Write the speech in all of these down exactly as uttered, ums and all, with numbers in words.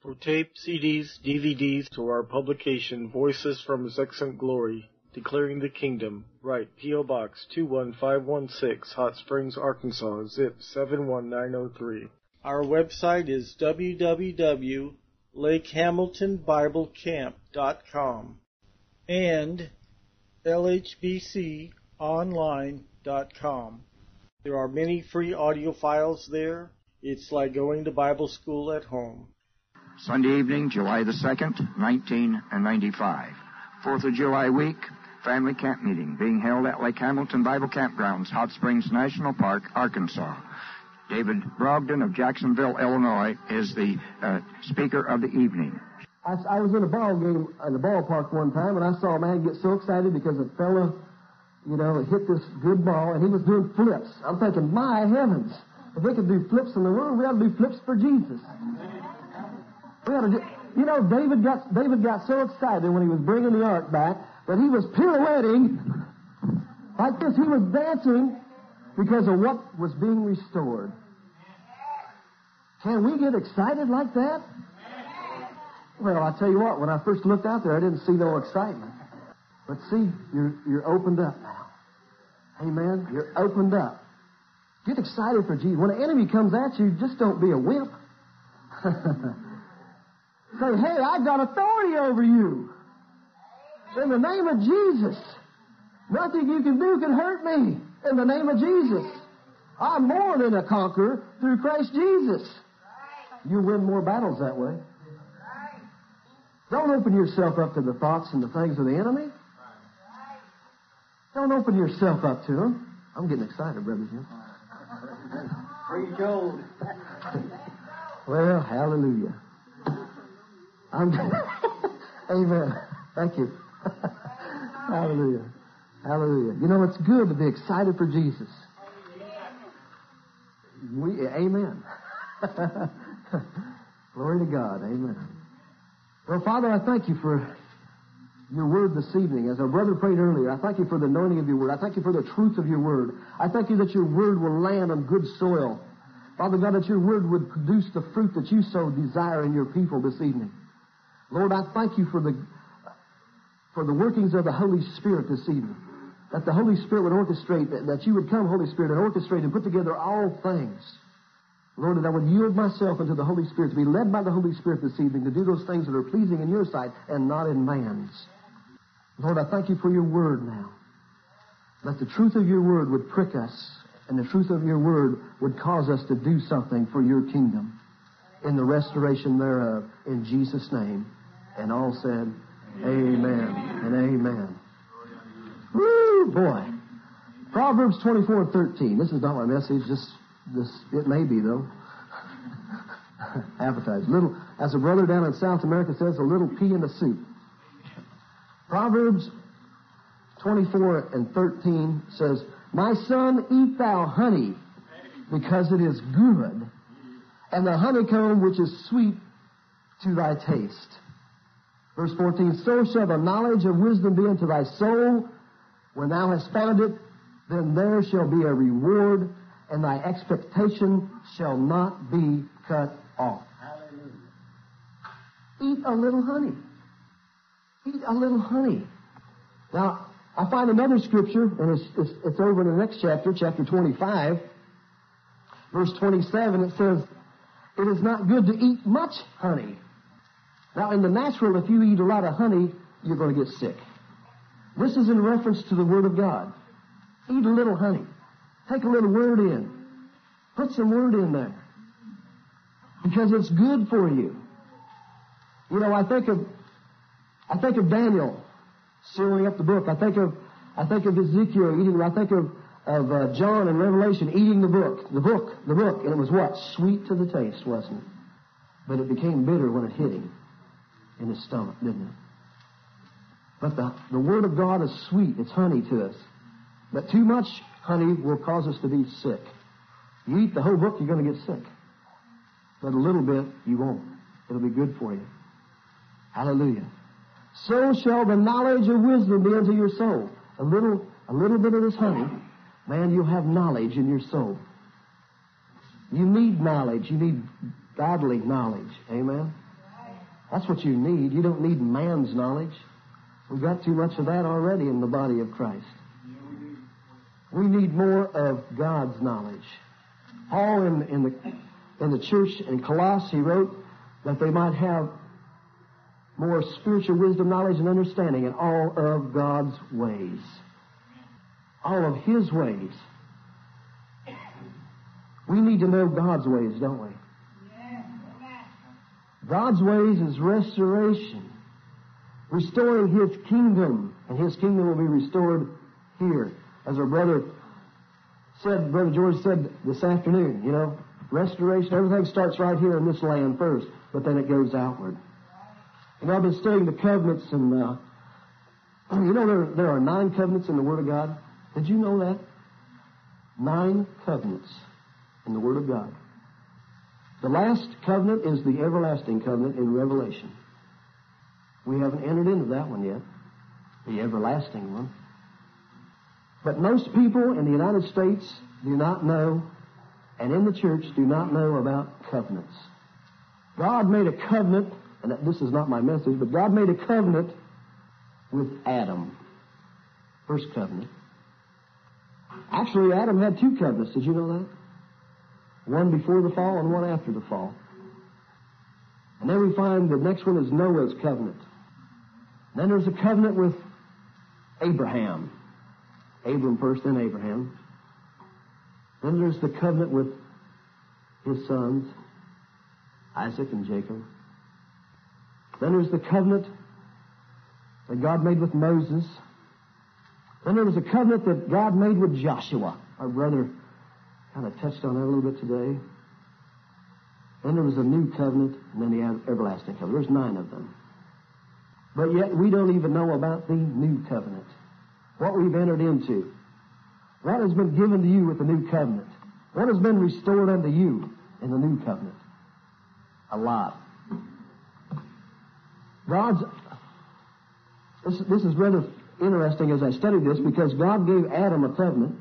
For tape, C Ds, D V Ds, to our publication, Voices from His Excellent Glory, Declaring the Kingdom, write P O. Box two one five one six, Hot Springs, Arkansas, zip seven one nine zero three. Our website is w w w dot lake hamilton bible camp dot com and l h b c online dot com. There are many free audio files there. It's like going to Bible school at home. Sunday evening, July the second, nineteen ninety-five. Fourth of July week, family camp meeting being held at Lake Hamilton Bible Campgrounds, Hot Springs National Park, Arkansas. David Brogdon of Jacksonville, Illinois, is the uh, speaker of the evening. I, I was in a ball game in the ballpark one time, and I saw a man get so excited because a fella, you know, hit this good ball, and he was doing flips. I'm thinking, my heavens, if we could do flips in the world, we ought to do flips for Jesus. We ought to do, you know, David got David got so excited when he was bringing the ark back that he was pirouetting like this. He was dancing because of what was being restored. Can we get excited like that? Well, I tell you what, when I first looked out there, I didn't see no excitement. But see, you're, you're opened up now. Amen? You're opened up. Get excited for Jesus. When an enemy comes at you, just don't be a wimp. Say, hey, I've got authority over you. In the name of Jesus. Nothing you can do can hurt me. In the name of Jesus. I'm more than a conqueror through Christ Jesus. You win more battles that way. Don't open yourself up to the thoughts and the things of the enemy. Don't open yourself up to them. I'm getting excited, Brother Jim. Free Joel. Well, hallelujah. I'm Amen. Thank you. Hallelujah. Hallelujah. You know, it's good to be excited for Jesus. We, amen. Glory to God. Amen. Well, Father, I thank you for your word this evening. As our brother prayed earlier, I thank you for the anointing of your word. I thank you for the truth of your word. I thank you that your word will land on good soil. Father God, that your word would produce the fruit that you so desire in your people this evening. Lord, I thank you for the for the workings of the Holy Spirit this evening. That the Holy Spirit would orchestrate, that, that you would come, Holy Spirit, and orchestrate and put together all things. Lord, that I would yield myself unto the Holy Spirit, to be led by the Holy Spirit this evening, to do those things that are pleasing in your sight and not in man's. Lord, I thank you for your word now. That the truth of your word would prick us, and the truth of your word would cause us to do something for your kingdom in the restoration thereof, in Jesus' name. And all said, amen and amen. Woo, boy. Proverbs twenty-four and thirteen. This is not my message, just this, it may be though. Appetizer. Little, as a brother down in South America says, a little pea in the soup. Proverbs twenty-four and thirteen says, my son, eat thou honey, because it is good, and the honeycomb which is sweet to thy taste. Verse fourteen, so shall the knowledge of wisdom be unto thy soul. When thou hast found it, then there shall be a reward, and thy expectation shall not be cut off. Hallelujah. Eat a little honey. Eat a little honey. Now, I find another scripture, and it's, it's, it's over in the next chapter, chapter twenty-five, verse twenty-seven. It says, it is not good to eat much honey. Now, in the natural, if you eat a lot of honey, you're going to get sick. This is in reference to the Word of God. Eat a little honey. Take a little word in. Put some word in there. Because it's good for you. You know, I think of I think of Daniel sealing up the book. I think of I think of Ezekiel eating. I think of of uh, John in Revelation eating the book, the book, the book, and it was what? Sweet to the taste, wasn't it? But it became bitter when it hit him in his stomach, didn't it? But the, the Word of God is sweet. It's honey to us. But too much honey will cause us to be sick. You eat the whole book, you're going to get sick. But a little bit, you won't. It'll be good for you. Hallelujah. So shall the knowledge of wisdom be unto your soul. A little, a little bit of this honey, man, you'll have knowledge in your soul. You need knowledge. You need godly knowledge. Amen? That's what you need. You don't need man's knowledge. We've got too much of that already in the body of Christ. We need more of God's knowledge. Paul in, in the in the church in Colossae, he wrote that they might have more spiritual wisdom, knowledge, and understanding in all of God's ways. All of His ways. We need to know God's ways, don't we? God's ways is restoration. Restoring His kingdom. And His kingdom will be restored here. As our brother said, Brother George said this afternoon, you know, restoration, everything starts right here in this land first, but then it goes outward. You know, I've been studying the covenants, and uh, you know there, there are nine covenants in the Word of God. Did you know that? Nine covenants in the Word of God. The last covenant is the everlasting covenant in Revelation. We haven't entered into that one yet, the everlasting one. But most people in the United States do not know, and in the church do not know about covenants. God made a covenant, and this is not my message, but God made a covenant with Adam. First covenant. Actually, Adam had two covenants. Did you know that? One before the fall and one after the fall. And then we find the next one is Noah's covenant. Then there's a covenant with Abraham. Abram first, then Abraham. Then there's the covenant with his sons, Isaac and Jacob. Then there's the covenant that God made with Moses. Then there was a covenant that God made with Joshua. Our brother kind of touched on that a little bit today. Then there was a new covenant, and then the everlasting covenant. There's nine of them. But yet we don't even know about the new covenant. What we've entered into. What has been given to you with the new covenant? What has been restored unto you in the new covenant? A lot. God's... This, this is rather interesting as I studied this, because God gave Adam a covenant.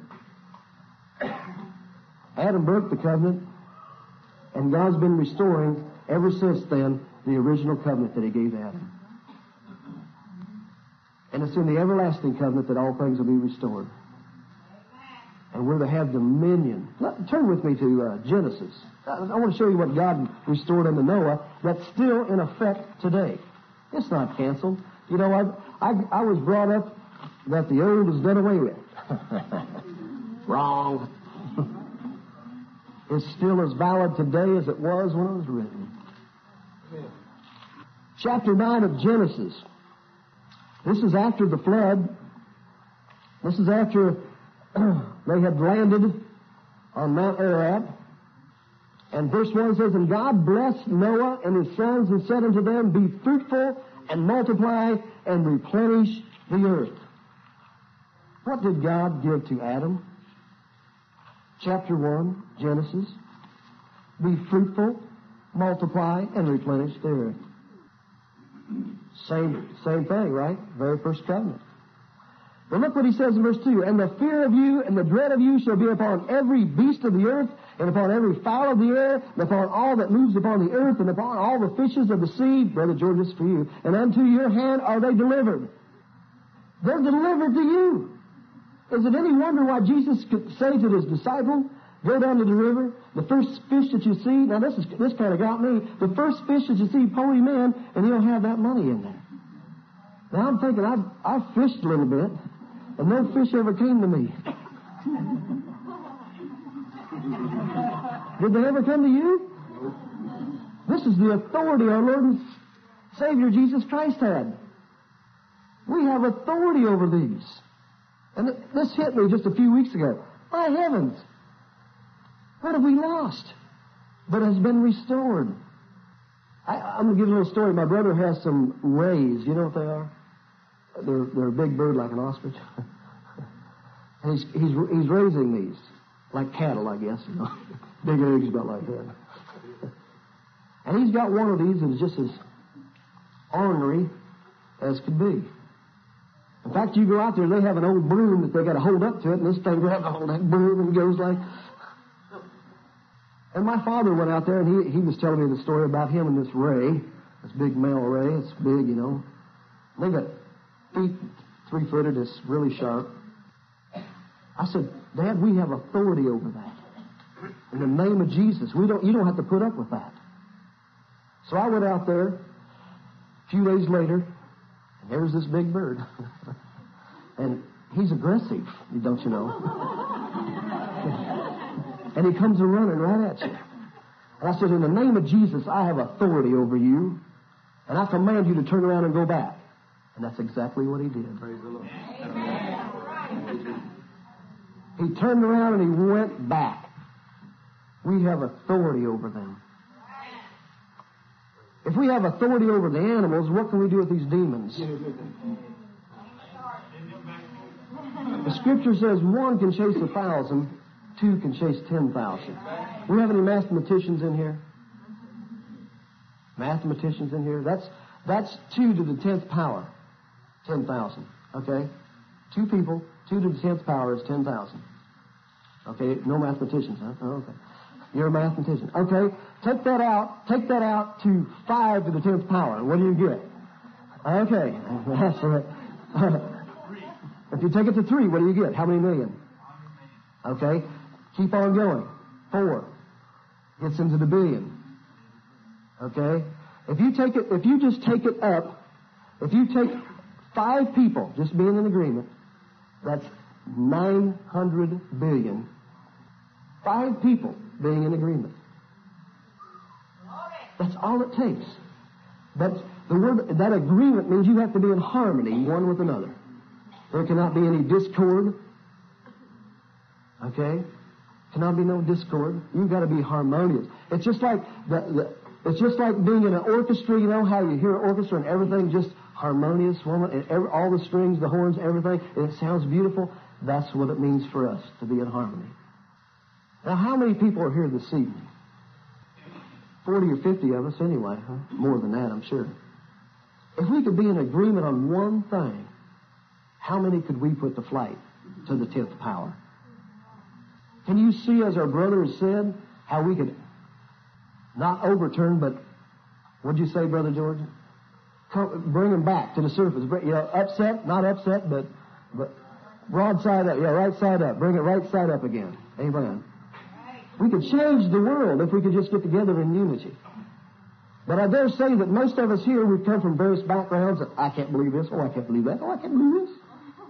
Adam broke the covenant, and God's been restoring ever since then the original covenant that He gave Adam. And it's in the everlasting covenant that all things will be restored. And we're to have dominion. Let, turn with me to uh, Genesis. I, I want to show you what God restored unto Noah that's still in effect today. It's not canceled. You know, I, I, I was brought up that the old is done away with. Wrong. It's still as valid today as it was when it was written. Chapter nine of Genesis. This is after the flood. This is after they had landed on Mount Arab. And verse one says, And God blessed Noah and his sons and said unto them, Be fruitful and multiply and replenish the earth. What did God give to Adam? Chapter one, Genesis. Be fruitful, multiply, and replenish the earth. Same, same thing, right? Very first covenant. But look what he says in verse two. And the fear of you and the dread of you shall be upon every beast of the earth, and upon every fowl of the air, and upon all that moves upon the earth, and upon all the fishes of the sea. Brother George, this is for you. And unto your hand are they delivered. They're delivered to you. Is it any wonder why Jesus could say to his disciples, go down to the river, the first fish that you see, now this is this kind of got me, the first fish that you see, pull him in, and he'll have that money in there. Now I'm thinking, I've, I've fished a little bit, and no fish ever came to me. Did they ever come to you? This is the authority our Lord and Savior Jesus Christ had. We have authority over these. And this hit me just a few weeks ago. My heavens! What have we lost? But has been restored. I, I'm going to give you a little story. My brother has some rays. You know what they are? They're, they're a big bird like an ostrich. And he's, he's, he's raising these. Like cattle, I guess. You know. Big eggs about like that. And he's got one of these that's just as ornery as could be. In fact, you go out there, they have an old broom that they got to hold up to it, and this thing grabs a hold of that broom and goes like... And my father went out there, and he, he was telling me the story about him and this ray. This big male ray, it's big, you know. They got feet three-footed, it's really sharp. I said, Dad, we have authority over that. In the name of Jesus, we don't. You don't have to put up with that. So I went out there a few days later, and there's this big bird. And he's aggressive, don't you know? And he comes a-running right at you. And I said, in the name of Jesus, I have authority over you, and I command you to turn around and go back. And that's exactly what he did. Praise the Lord. He turned around and he went back. We have authority over them. If we have authority over the animals, what can we do with these demons? The Scripture says one can chase a thousand, two can chase ten thousand. We have any mathematicians in here? Mathematicians in here? That's that's two to the tenth power. Ten thousand. Okay? Two people, two to the tenth power is ten thousand. Okay, no mathematicians, huh? Oh, okay. You're a mathematician. Okay, take that out, take that out to five to the tenth power. What do you get? Okay, that's right. If you take it to three, what do you get? How many million? Okay, keep on going. Four gets into the billion. Okay, if you take it, if you just take it up, if you take five people just being in agreement, that's nine hundred billion. Five people being in agreement. That's all it takes. But the word, that agreement means you have to be in harmony one with another. There cannot be any discord. Okay? Cannot be no discord. You've got to be harmonious. It's just like the, the it's just like being in an orchestra. You know how you hear an orchestra and everything just harmonious, woman, and every, all the strings, the horns, everything, and it sounds beautiful. That's what it means for us to be in harmony. Now, how many people are here this evening? Forty or fifty of us anyway, huh? More than that, I'm sure. If we could be in agreement on one thing, how many could we put to flight to the tenth power? Can you see, as our brother has said, how we could not overturn, but what'd you say, Brother George? Come, bring them back to the surface. Bring, you know, upset, not upset, but but broadside up, yeah, right side up. Bring it right side up again. Amen. We could change the world if we could just get together in unity. But I dare say that most of us here, we've come from various backgrounds. I can't believe this. Oh, I can't believe that. Oh, I can't believe this.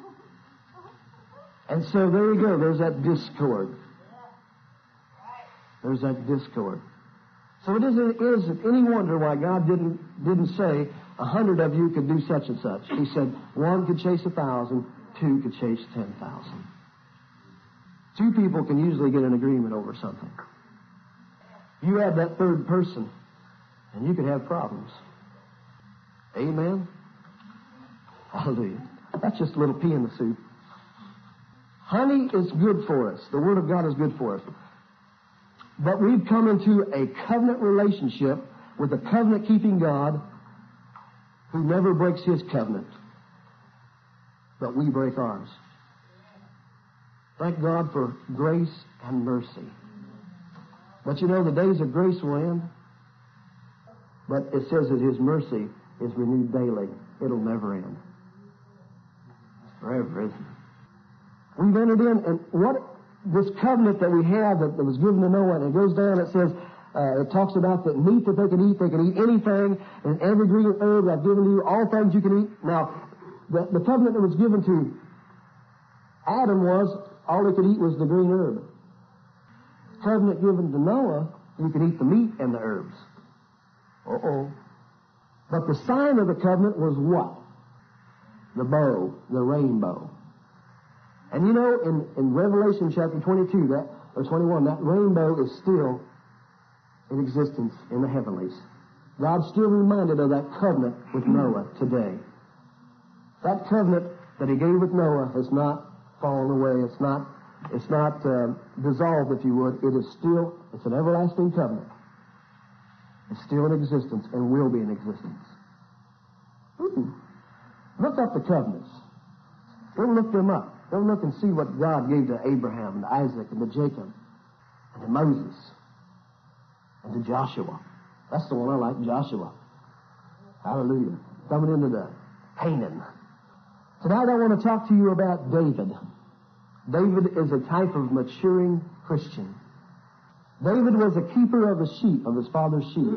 And so there you go. There's that discord. There's that discord. So it isn't, it isn't any wonder why God didn't didn't say a hundred of you could do such and such. He said one could chase a thousand, two could chase ten thousand. Two people can usually get an agreement over something. You add that third person, and you could have problems. Amen? Hallelujah. That's just a little pea in the soup. Honey is good for us. The Word of God is good for us. But we've come into a covenant relationship with a covenant-keeping God who never breaks His covenant. But we break ours. Thank God for grace and mercy. But you know, the days of grace will end. But it says that His mercy is renewed daily. It'll never end. Forever, isn't it? We've entered in, and what this covenant that we have that, that was given to Noah, and it goes down, it says, uh, it talks about the meat that they can eat. They can eat anything, and every green herb I've given to you, all things you can eat. Now, the, the covenant that was given to Adam was, all they could eat was the green herb. Covenant given to Noah, you can eat the meat and the herbs. Uh-oh. But the sign of the covenant was what? The bow, the rainbow. And you know, in, in Revelation chapter twenty-two, that, or twenty-one, that rainbow is still in existence in the heavenlies. God's still reminded of that covenant with Noah today. That covenant that He gave with Noah has not fallen away. It's not, it's not uh, dissolved, if you would. It is still, it's an everlasting covenant. It's still in existence and will be in existence. Ooh. Look up the covenants. Go look them up. Go look and see what God gave to Abraham and to Isaac and to Jacob and to Moses and to Joshua. That's the one I like, Joshua. Hallelujah. Coming into the Canaan. Tonight I want to talk to you about David. David is a type of maturing Christian. David was a keeper of the sheep, of his father's sheep.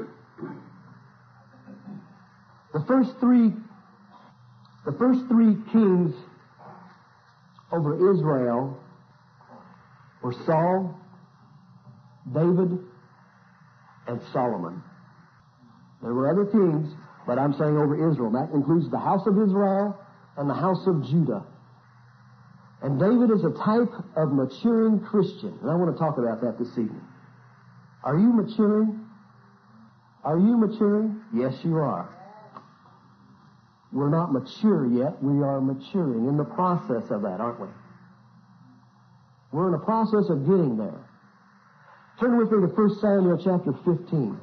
The first three, the first three kings over Israel were Saul, David, and Solomon. There were other kings, but I'm saying over Israel. That includes the house of Israel and the house of Judah. And David is a type of maturing Christian. And I want to talk about that this evening. Are you maturing? Are you maturing? Yes, you are. We're not mature yet. We are maturing in the process of that, aren't we? We're in the process of getting there. Turn with me to First Samuel chapter fifteen.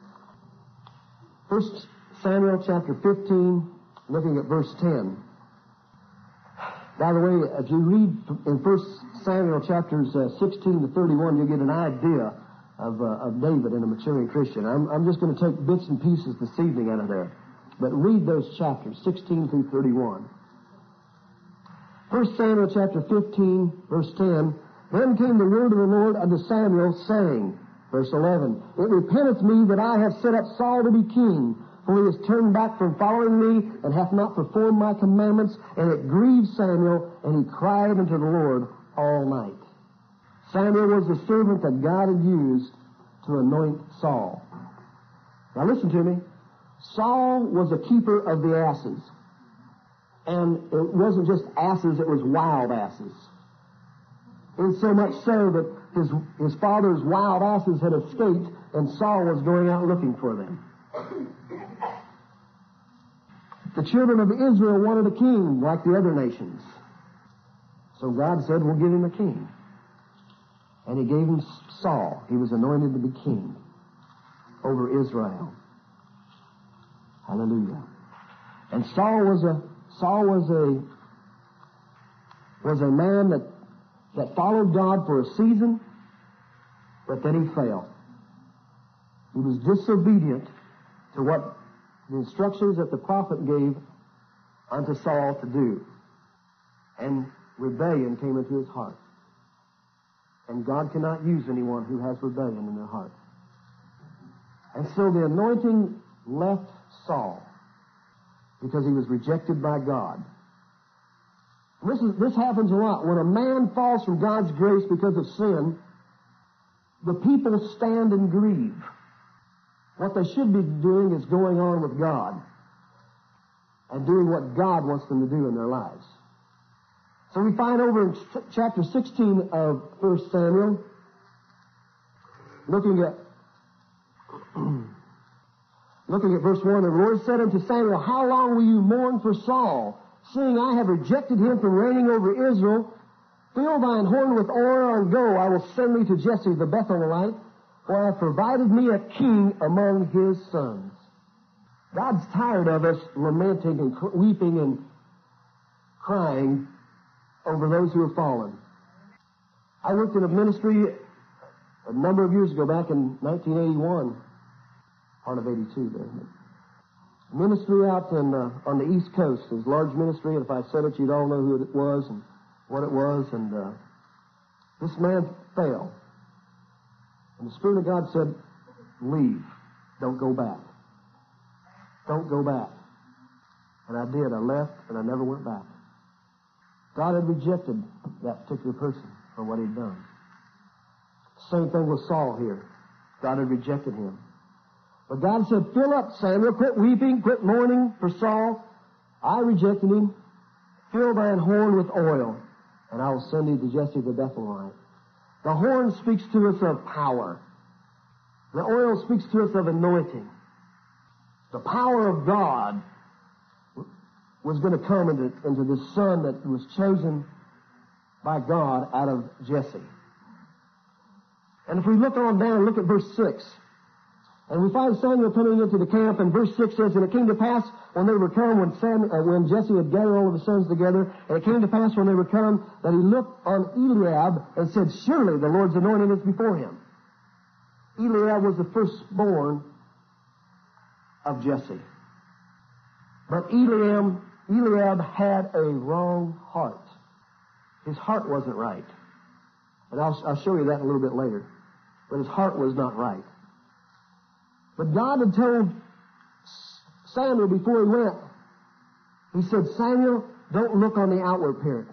First Samuel chapter fifteen, looking at verse ten. By the way, if you read in First Samuel chapters uh, sixteen to thirty-one, you'll get an idea of, uh, of David and a maturing Christian. I'm, I'm just going to take bits and pieces this evening out of there. But read those chapters, sixteen through thirty-one. First Samuel chapter fifteen, verse ten. Then came the word of the Lord unto Samuel, saying, verse eleven, It repenteth me that I have set up Saul to be king, for he has turned back from following me, and hath not performed my commandments. And it grieved Samuel, and he cried unto the Lord all night. Samuel was the servant that God had used to anoint Saul. Now listen to me. Saul was a keeper of the asses. And it wasn't just asses, it was wild asses. And so much so that his, his father's wild asses had escaped, and Saul was going out looking for them. The children of Israel wanted a king like the other nations. So God said, we'll give him a king. And he gave him Saul. He was anointed to be king over Israel. Hallelujah. And Saul was a Saul was a was a man that, that followed God for a season, but then he fell. He was disobedient to what the instructions that the prophet gave unto Saul to do. And rebellion came into his heart. And God cannot use anyone who has rebellion in their heart. And so the anointing left Saul because he was rejected by God. This is, this happens a lot. When a man falls from God's grace because of sin, the people stand and grieve. What they should be doing is going on with God and doing what God wants them to do in their lives. So we find over in chapter sixteen of First Samuel, looking at looking at verse one, the Lord said unto Samuel, How long will you mourn for Saul, seeing I have rejected him from reigning over Israel? Fill thine horn with oil, and go, I will send thee to Jesse the Bethlehemite, for I have provided me a king among his sons. God's tired of us lamenting and cr- weeping and crying over those who have fallen. I worked in a ministry a number of years ago, back in nineteen eighty-one, part of eighty-two there. Ministry out in, uh, on the East Coast. It was a large ministry, and if I said it, you'd all know who it was and what it was. And uh, this man fell. And the Spirit of God said, leave. Don't go back. Don't go back. And I did. I left, and I never went back. God had rejected that particular person for what he'd done. Same thing with Saul here. God had rejected him. But God said, fill up, Samuel. Quit weeping. Quit mourning for Saul. I rejected him. Fill thine horn with oil, and I will send thee to Jesse the Bethlehemite. The horn speaks to us of power. The oil speaks to us of anointing. The power of God was going to come into, into this son that was chosen by God out of Jesse. And if we look on down, look at verse six. And we find Samuel coming into the camp, and verse six says, And it came to pass when they were come, when, Sam, uh, when Jesse had gathered all of his sons together, and it came to pass when they were come, that he looked on Eliab and said, Surely the Lord's anointing is before him. Eliab was the firstborn of Jesse. But Eliab, Eliab had a wrong heart. His heart wasn't right. And I'll, I'll show you that a little bit later. But his heart was not right. But God had told Samuel before he went, he said, Samuel, don't look on the outward appearance.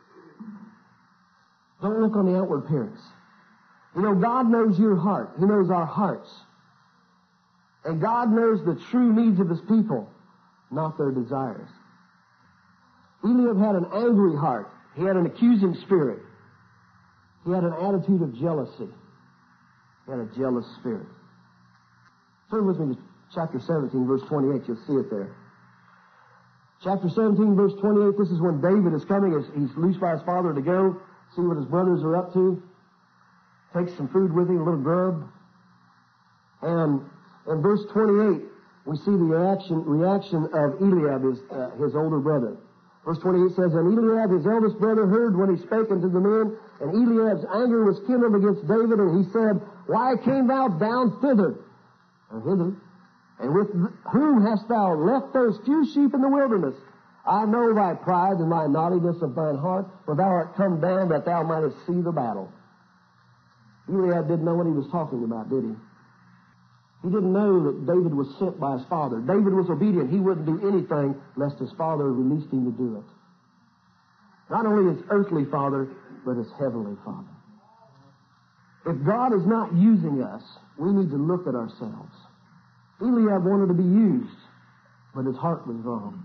Don't look on the outward appearance. You know, God knows your heart. He knows our hearts. And God knows the true needs of His people, not their desires. Eliab had an angry heart. He had an accusing spirit. He had an attitude of jealousy. He had a jealous spirit. Turn with me to chapter seventeen, verse twenty-eight. You'll see it there. Chapter seventeen, verse twenty-eight, this is when David is coming. He's loosed by his father to go see what his brothers are up to. Takes some food with him, a little grub. And in verse twenty-eight, we see the reaction, reaction of Eliab, his, uh, his older brother. Verse twenty-eight says, And Eliab, his eldest brother, heard when he spake unto the men, and Eliab's anger was kindled against David, and he said, Why came thou down thither? Or hither? And with whom hast thou left those few sheep in the wilderness? I know thy pride and thy naughtiness of thine heart, for thou art come down that thou mightest see the battle. Eliab didn't know what he was talking about, did he? He didn't know that David was sent by his father. David was obedient. He wouldn't do anything lest his father released him to do it. Not only his earthly father, but his heavenly father. If God is not using us, we need to look at ourselves. Eliab wanted to be used, but his heart was wrong.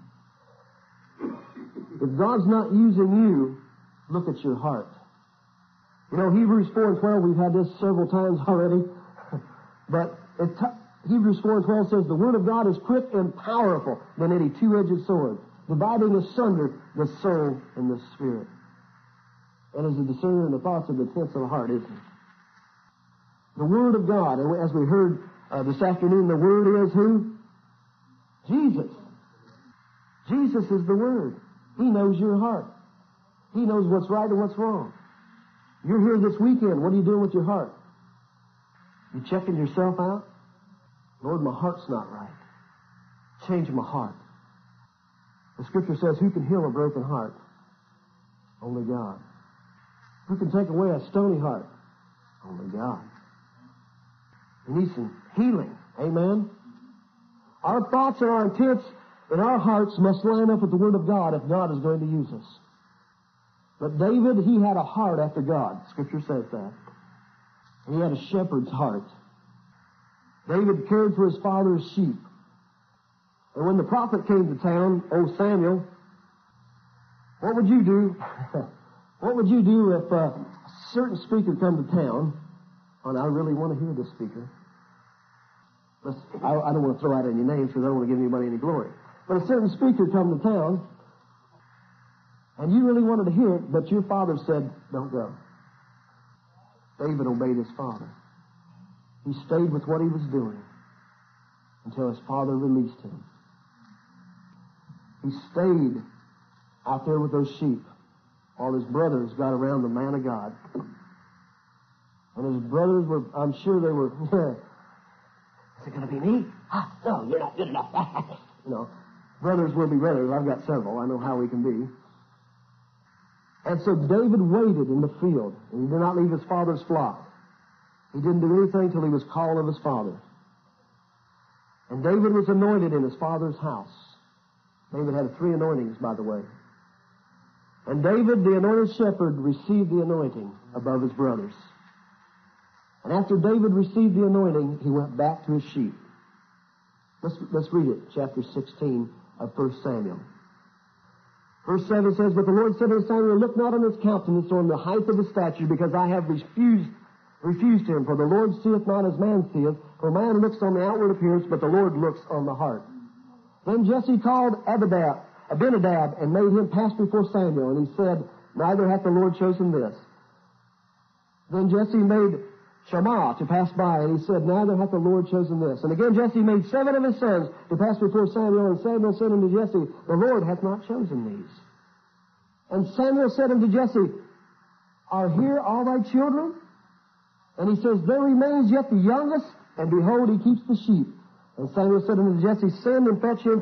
If God's not using you, look at your heart. You know, Hebrews four and twelve, we've had this several times already, but it t- Hebrews four and twelve says, The Word of God is quick and powerful than any two-edged sword, dividing asunder the soul and the spirit. And is a discerner in the thoughts of the intents of the heart, isn't it? The Word of God, and as we heard uh, this afternoon, the Word is who? Jesus. Jesus is the Word. He knows your heart. He knows what's right and what's wrong. You're here this weekend. What are you doing with your heart? You checking yourself out? Lord, my heart's not right. Change my heart. The Scripture says, who can heal a broken heart? Only God. Who can take away a stony heart? Only God. We need some healing. Amen? Our thoughts and our intents and our hearts must line up with the Word of God if God is going to use us. But David, he had a heart after God. Scripture says that. And he had a shepherd's heart. David cared for his father's sheep. And when the prophet came to town, old Samuel, what would you do? What would you do if a certain speaker come to town? And I really want to hear this speaker. Let's, I, I don't want to throw out any names because I don't want to give anybody any glory. But a certain speaker come to town, and you really wanted to hear it, but your father said, don't go. David obeyed his father. He stayed with what he was doing until his father released him. He stayed out there with those sheep while his brothers got around the man of God. And his brothers were, I'm sure they were, is it going to be me? Ah, no, you're not good enough. You know, brothers will be brothers. I've got several. I know how we can be. And so David waited in the field, and he did not leave his father's flock. He didn't do anything till he was called of his father. And David was anointed in his father's house. David had three anointings, by the way. And David, the anointed shepherd, received the anointing above his brothers. And after David received the anointing, he went back to his sheep. Let's, let's read it, chapter sixteen of First Samuel. Verse seven says, But the Lord said unto Samuel, Look not on his countenance or on the height of his stature, because I have refused refused him. For the Lord seeth not as man seeth, for man looks on the outward appearance, but the Lord looks on the heart. Then Jesse called Abinadab, Abinadab and made him pass before Samuel, and he said, Neither hath the Lord chosen this. Then Jesse made Shammah to pass by, and he said, Neither hath the Lord chosen this. And again Jesse made seven of his sons to pass before Samuel, and Samuel said unto Jesse, The Lord hath not chosen these. And Samuel said unto Jesse, Are here all thy children? And he says, There remains yet the youngest, and behold, he keeps the sheep. And Samuel said unto Jesse, Send and fetch him, for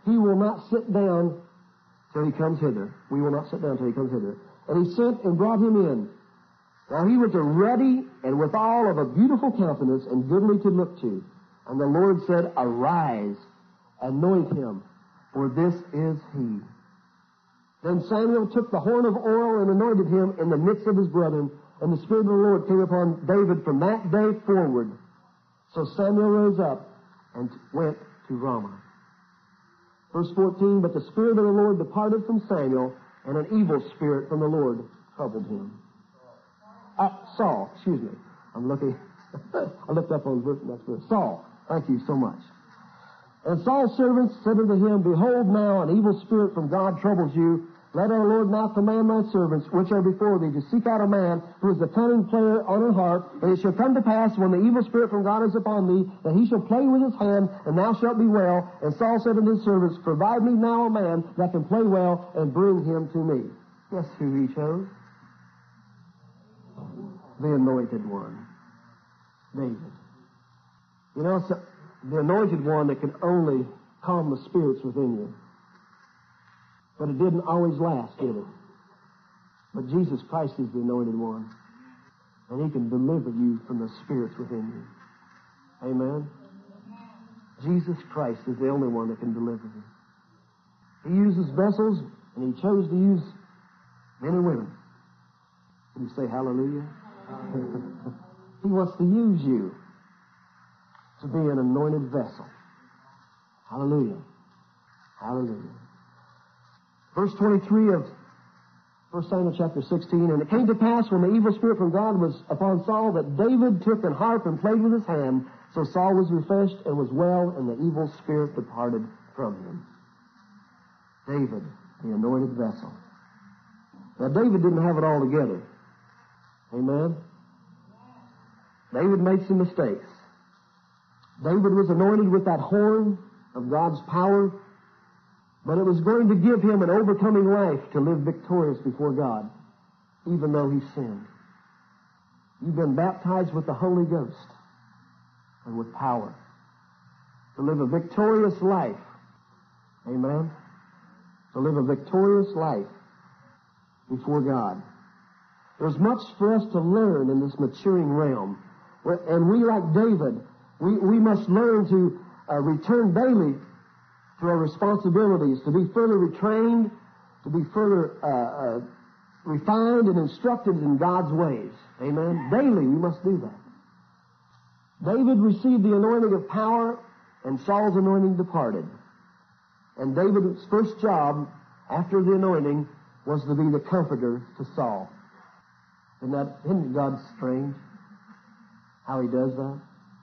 he will not sit down till he comes hither. We will not sit down till he comes hither. And he sent and brought him in. Now he was a ruddy and withal of a beautiful countenance and goodly to look to. And the Lord said, Arise, anoint him, for this is he. Then Samuel took the horn of oil and anointed him in the midst of his brethren, and the Spirit of the Lord came upon David from that day forward. So Samuel rose up and went to Ramah. Verse fourteen, But the Spirit of the Lord departed from Samuel, and an evil spirit from the Lord troubled him. Uh, Saul, excuse me. I'm looking, I looked up on verse, next verse. Saul, thank you so much. And Saul's servants said unto him, Behold now, an evil spirit from God troubles you. Let our Lord now command thy servants, which are before thee, to seek out a man who is a cunning player on an harp. And it shall come to pass, when the evil spirit from God is upon thee, that he shall play with his hand, and thou shalt be well. And Saul said unto his servants, Provide me now a man that can play well, and bring him to me. Guess who he chose? The anointed one, David. You know, it's the anointed one that can only calm the spirits within you. But it didn't always last, did it? But Jesus Christ is the anointed one. And he can deliver you from the spirits within you. Amen? Jesus Christ is the only one that can deliver you. He uses vessels, and he chose to use men and women. Can you say hallelujah? He wants to use you to be an anointed vessel. Hallelujah. Hallelujah. Verse twenty-three of First Samuel chapter sixteen, And it came to pass, when the evil spirit from God was upon Saul, that David took an harp and played with his hand. So Saul was refreshed and was well, and the evil spirit departed from him. David, the anointed vessel. Now, David didn't have it all together. Amen? David made some mistakes. David was anointed with that horn of God's power, but it was going to give him an overcoming life to live victorious before God, even though he sinned. You've been baptized with the Holy Ghost and with power to live a victorious life. Amen? To live a victorious life before God. There's much for us to learn in this maturing realm. And we, like David, we, we must learn to uh, return daily to our responsibilities, to be further retrained, to be further uh, uh, refined and instructed in God's ways. Amen? Daily we must do that. David received the anointing of power, and Saul's anointing departed. And David's first job after the anointing was to be the comforter to Saul. Isn't that, isn't God strange how he does that?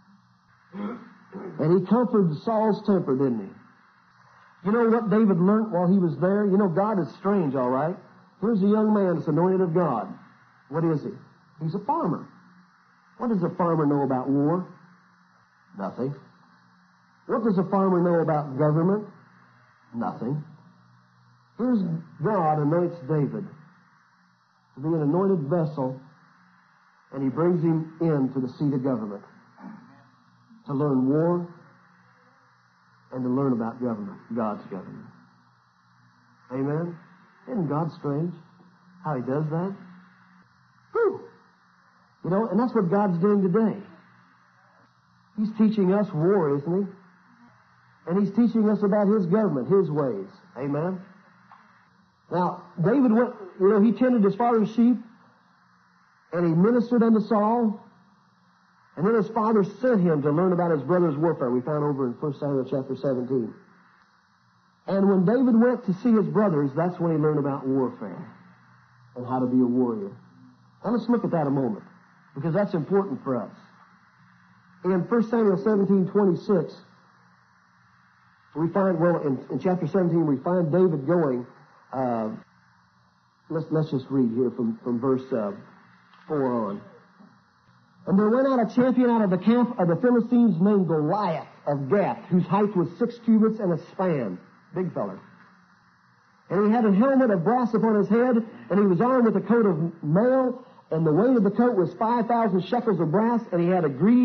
And he comforted Saul's temper, didn't he? You know what David learned while he was there? You know, God is strange, all right. Here's a young man that's anointed of God. What is he? He's a farmer. What does a farmer know about war? Nothing. What does a farmer know about government? Nothing. Here's God anoints David to be an anointed vessel, and he brings him into the seat of government to learn war and to learn about government, God's government. Amen? Isn't God strange how he does that? Whew. You know, and that's what God's doing today. He's teaching us war, isn't he? And he's teaching us about his government, his ways. Amen? Now, David went, you know, he tended his father's sheep, and he ministered unto Saul, and then his father sent him to learn about his brother's warfare. We found over in First Samuel chapter seventeen. And when David went to see his brothers, that's when he learned about warfare and how to be a warrior. Now let's look at that a moment, because that's important for us. In First Samuel seventeen twenty-six, we find, well, in, in chapter seventeen, we find David going, uh, let's, let's just read here from, from verse uh, four on. And there went out a champion out of the camp of the Philistines named Goliath of Gath, whose height was six cubits and a span. Big feller. And he had a helmet of brass upon his head, and he was armed with a coat of mail, and the weight of the coat was five thousand shekels of brass, and he had a greave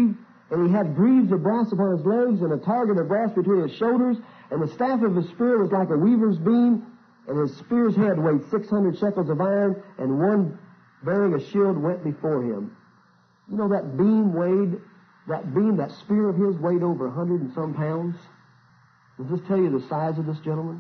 And he had greaves of brass upon his legs, and a target of brass between his shoulders, and the staff of his spear was like a weaver's beam, and his spear's head weighed six hundred shekels of iron, and one bearing a shield went before him. You know that beam weighed, that beam, that spear of his weighed over a hundred and some pounds? Does this tell you the size of this gentleman?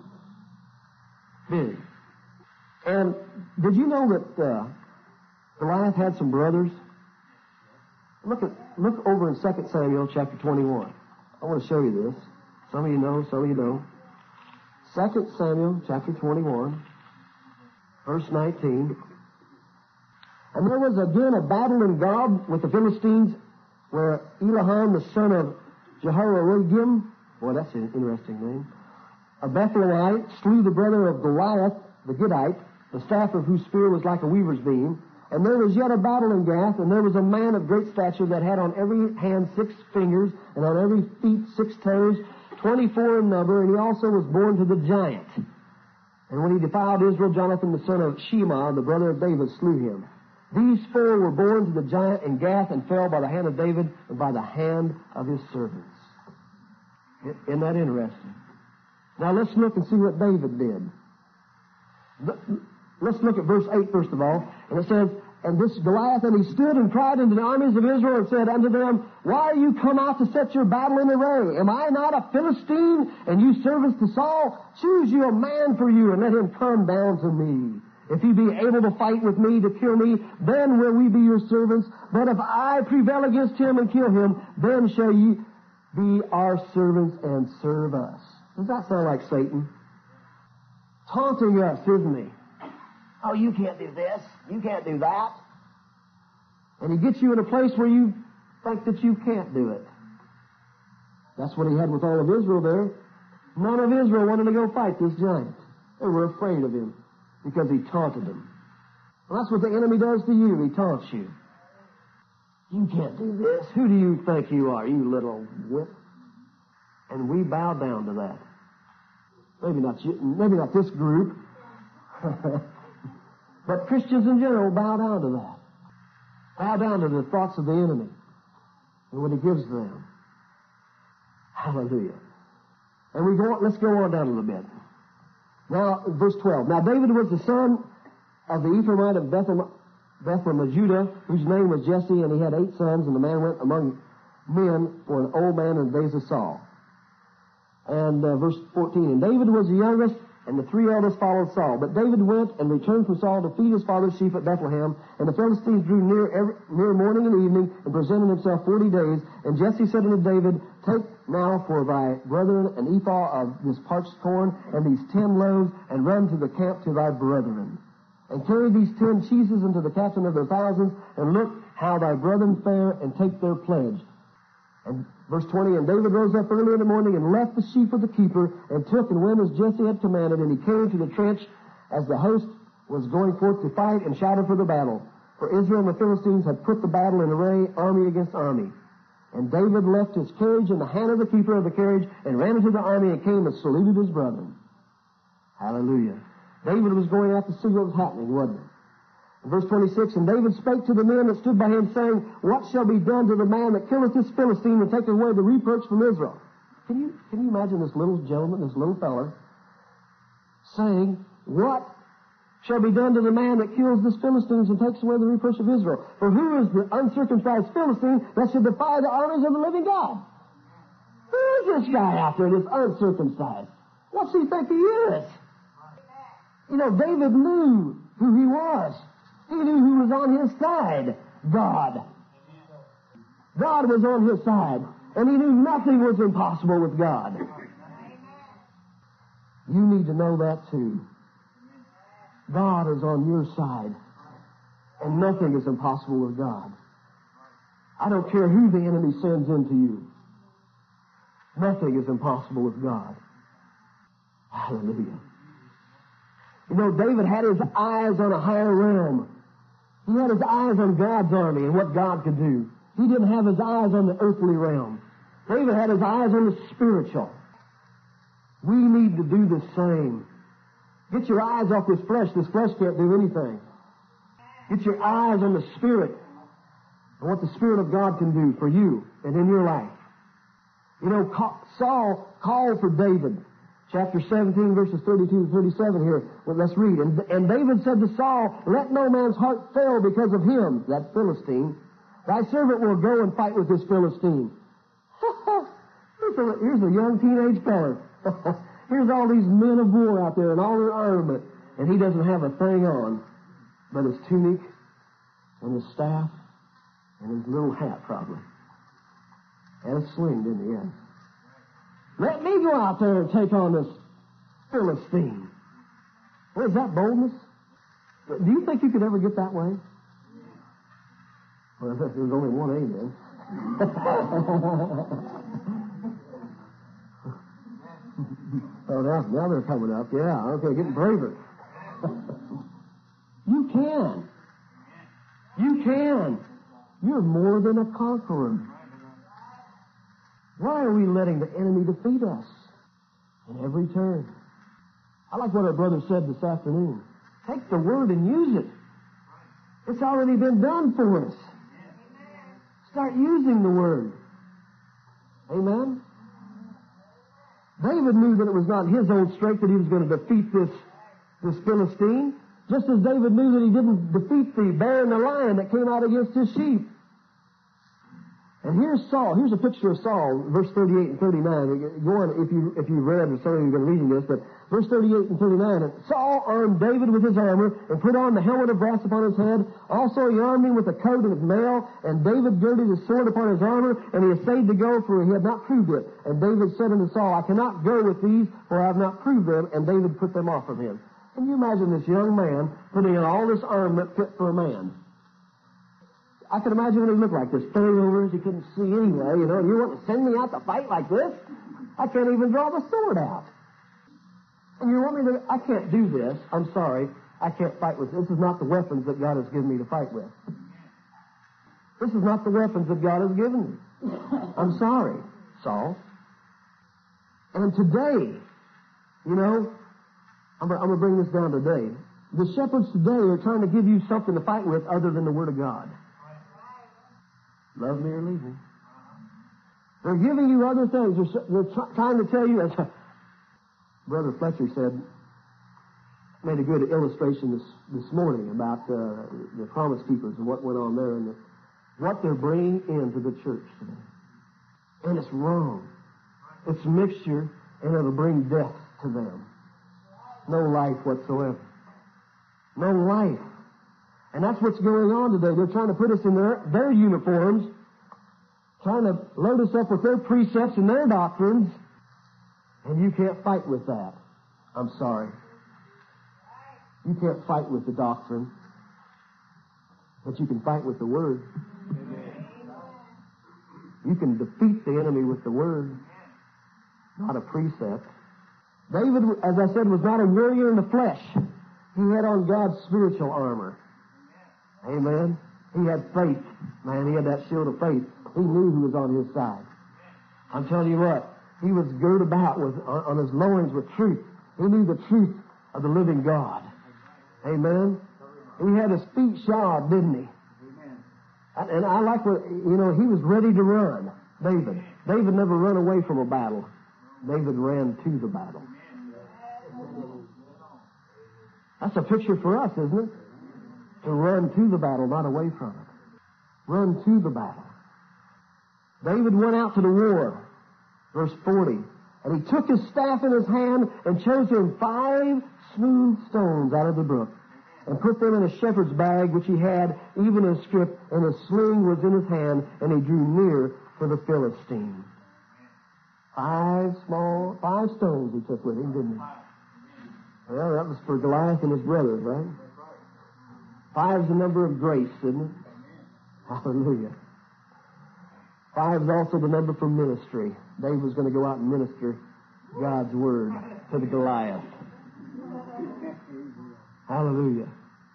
Big. And did you know that uh, Goliath had some brothers? Look at look over in Second Samuel chapter twenty-one. I want to show you this. Some of you know, some of you don't. Second Samuel chapter twenty-one, verse nineteen. And there was again a battle in Gob with the Philistines, where Eliam, the son of Jehoiakim, boy, that's an interesting name, a Bethlehemite, slew the brother of Goliath, the Gittite, the staff of whose spear was like a weaver's beam. And there was yet a battle in Gath, and there was a man of great stature that had on every hand six fingers, and on every feet six toes, twenty-four in number, and he also was born to the giant. And when he defiled Israel, Jonathan, the son of Shema, the brother of David, slew him. These four were born to the giant in Gath and fell by the hand of David and by the hand of his servants. Isn't that interesting? Now let's look and see what David did. Let's look at verse eight first of all. And it says, and this Goliath, and he stood and cried unto the armies of Israel and said unto them, why are you come out to set your battle in array? Am I not a Philistine, and you servants to Saul? Choose you a man for you, and let him come down to me. If he be able to fight with me to kill me, then will we be your servants. But if I prevail against him and kill him, then shall ye be our servants and serve us. Does that sound like Satan? Taunting us, isn't he? Oh, you can't do this. You can't do that. And he gets you in a place where you think that you can't do it. That's what he had with all of Israel there. None of Israel wanted to go fight this giant. They were afraid of him because he taunted them. Well, that's what the enemy does to you. He taunts you. You can't do this. Who do you think you are, you little whip? And we bow down to that. Maybe not you, maybe not this group. But Christians in general bow down to that. Bow down to the thoughts of the enemy and what he gives them. Hallelujah. And we go, let's go on down a little bit. Now, verse twelve. Now David was the son of the Ephraimite of Bethlehem, Bethlehem of Judah, whose name was Jesse, and he had eight sons, and the man went among men for an old man in the days of Saul. And uh, verse fourteen. And David was the youngest, and the three eldest followed Saul. But David went and returned from Saul to feed his father's sheep at Bethlehem. And the Philistines drew near every, near morning and evening and presented himself forty days. And Jesse said unto David, take now for thy brethren an ephah of this parched corn and these ten loaves, and run to the camp to thy brethren. And carry these ten cheeses unto the captain of their thousands, and look how thy brethren fare, and take their pledge. And verse twenty, and David rose up early in the morning and left the sheep with the keeper, and took and went as Jesse had commanded, and he came to the trench as the host was going forth to fight, and shouted for the battle. For Israel and the Philistines had put the battle in array, army against army. And David left his carriage in the hand of the keeper of the carriage, and ran into the army, and came and saluted his brethren. Hallelujah. David was going out to see what was happening, wasn't he? Verse twenty-six, and David spake to the men that stood by him, saying, what shall be done to the man that killeth this Philistine and taketh away the reproach from Israel? Can you, can you imagine this little gentleman, this little feller, saying, what shall be done to the man that kills this Philistine and takes away the reproach of Israel? For who is the uncircumcised Philistine that should defy the armies of the living God? Who is this guy out there that's uncircumcised? What's he think he is? You know, David knew who he was. He knew who was on his side. God. God was on his side. And he knew nothing was impossible with God. You need to know that too. God is on your side. And nothing is impossible with God. I don't care who the enemy sends into you. Nothing is impossible with God. Hallelujah. You know, David had his eyes on a higher realm. He had his eyes on God's army and what God could do. He didn't have his eyes on the earthly realm. David had his eyes on the spiritual. We need to do the same. Get your eyes off this flesh. This flesh can't do anything. Get your eyes on the Spirit. and what the Spirit of God can do for you and in your life. You know, Saul called for David. Chapter seventeen, verses thirty-two to thirty-seven here. Well, let's read. And, and David said to Saul, let no man's heart fail because of him, that Philistine. Thy servant will go and fight with this Philistine. here's, a, here's a young teenage fella. Here's all these men of war out there in all their armament, and he doesn't have a thing on but his tunic and his staff and his little hat, probably. And a sling, didn't he? Yes. Let me go out there and take on this Philistine. What is that boldness? Do you think you could ever get that way? Well, there's only one amen. Oh, now, now they're coming up. Yeah, okay, getting braver. You can. You can. You're more than a conqueror. Why are we letting the enemy defeat us in every turn? I like what our brother said this afternoon. Take the word and use it. It's already been done for us. Start using the word. Amen? David knew that it was not his own strength that he was going to defeat this, this Philistine, just as David knew that he didn't defeat the bear and the lion that came out against his sheep. And here's Saul. Here's a picture of Saul, verse thirty-eight and thirty-nine. Go on, if you if you read, or some of you have been reading this, but verse thirty-eight and thirty-nine. And Saul armed David with his armor and put on the helmet of brass upon his head. Also he armed him with a coat of mail, and David girded his sword upon his armor, and he essayed to go, for he had not proved it. And David said unto Saul, I cannot go with these, for I have not proved them. And David put them off from him. Can you imagine this young man putting on all this armament fit for a man? I could imagine what he looked like, this furry over, he couldn't see anyway, you know, and you want to send me out to fight like this? I can't even draw the sword out. And you want me to, I can't do this. I'm sorry. I can't fight with this. This is not the weapons that God has given me to fight with. This is not the weapons that God has given me. I'm sorry, Saul. And today, you know, I'm, I'm going to bring this down today. The shepherds today are trying to give you something to fight with other than the Word of God. Love me or leave me. They're giving you other things. They're, they're tr- trying to tell you, as Brother Fletcher said, made a good illustration this, this morning about uh, the Promise Keepers and what went on there and the, what they're bringing into the church today. And it's wrong. It's mixture, and it'll bring death to them. No life whatsoever. No life. And that's what's going on today. They're trying to put us in their, their uniforms, trying to load us up with their precepts and their doctrines, and you can't fight with that. I'm sorry. You can't fight with the doctrine, but you can fight with the Word. You can defeat the enemy with the Word, not a precept. David, as I said, was not a warrior in the flesh. He had on God's spiritual armor. Amen. He had faith. Man, he had that shield of faith. He knew who was on his side. I'm telling you what, he was girt about with, on his loins with truth. He knew the truth of the living God. Amen. He had his feet shod, didn't he? Amen. And I like what, you know, he was ready to run, David. David never ran away from a battle. David ran to the battle. That's a picture for us, isn't it? To run to the battle, not away from it. Run to the battle. David went out to the war, verse forty, and he took his staff in his hand and chose him five smooth stones out of the brook and put them in a shepherd's bag which he had, even a scrip, and a sling was in his hand, and he drew near for the Philistine. Five small, five stones he took with him, didn't he? Well, that was for Goliath and his brothers, right? Five's the number of grace, isn't it? Hallelujah. Five's also the number for ministry. David was going to go out and minister God's word to the Goliath. Hallelujah.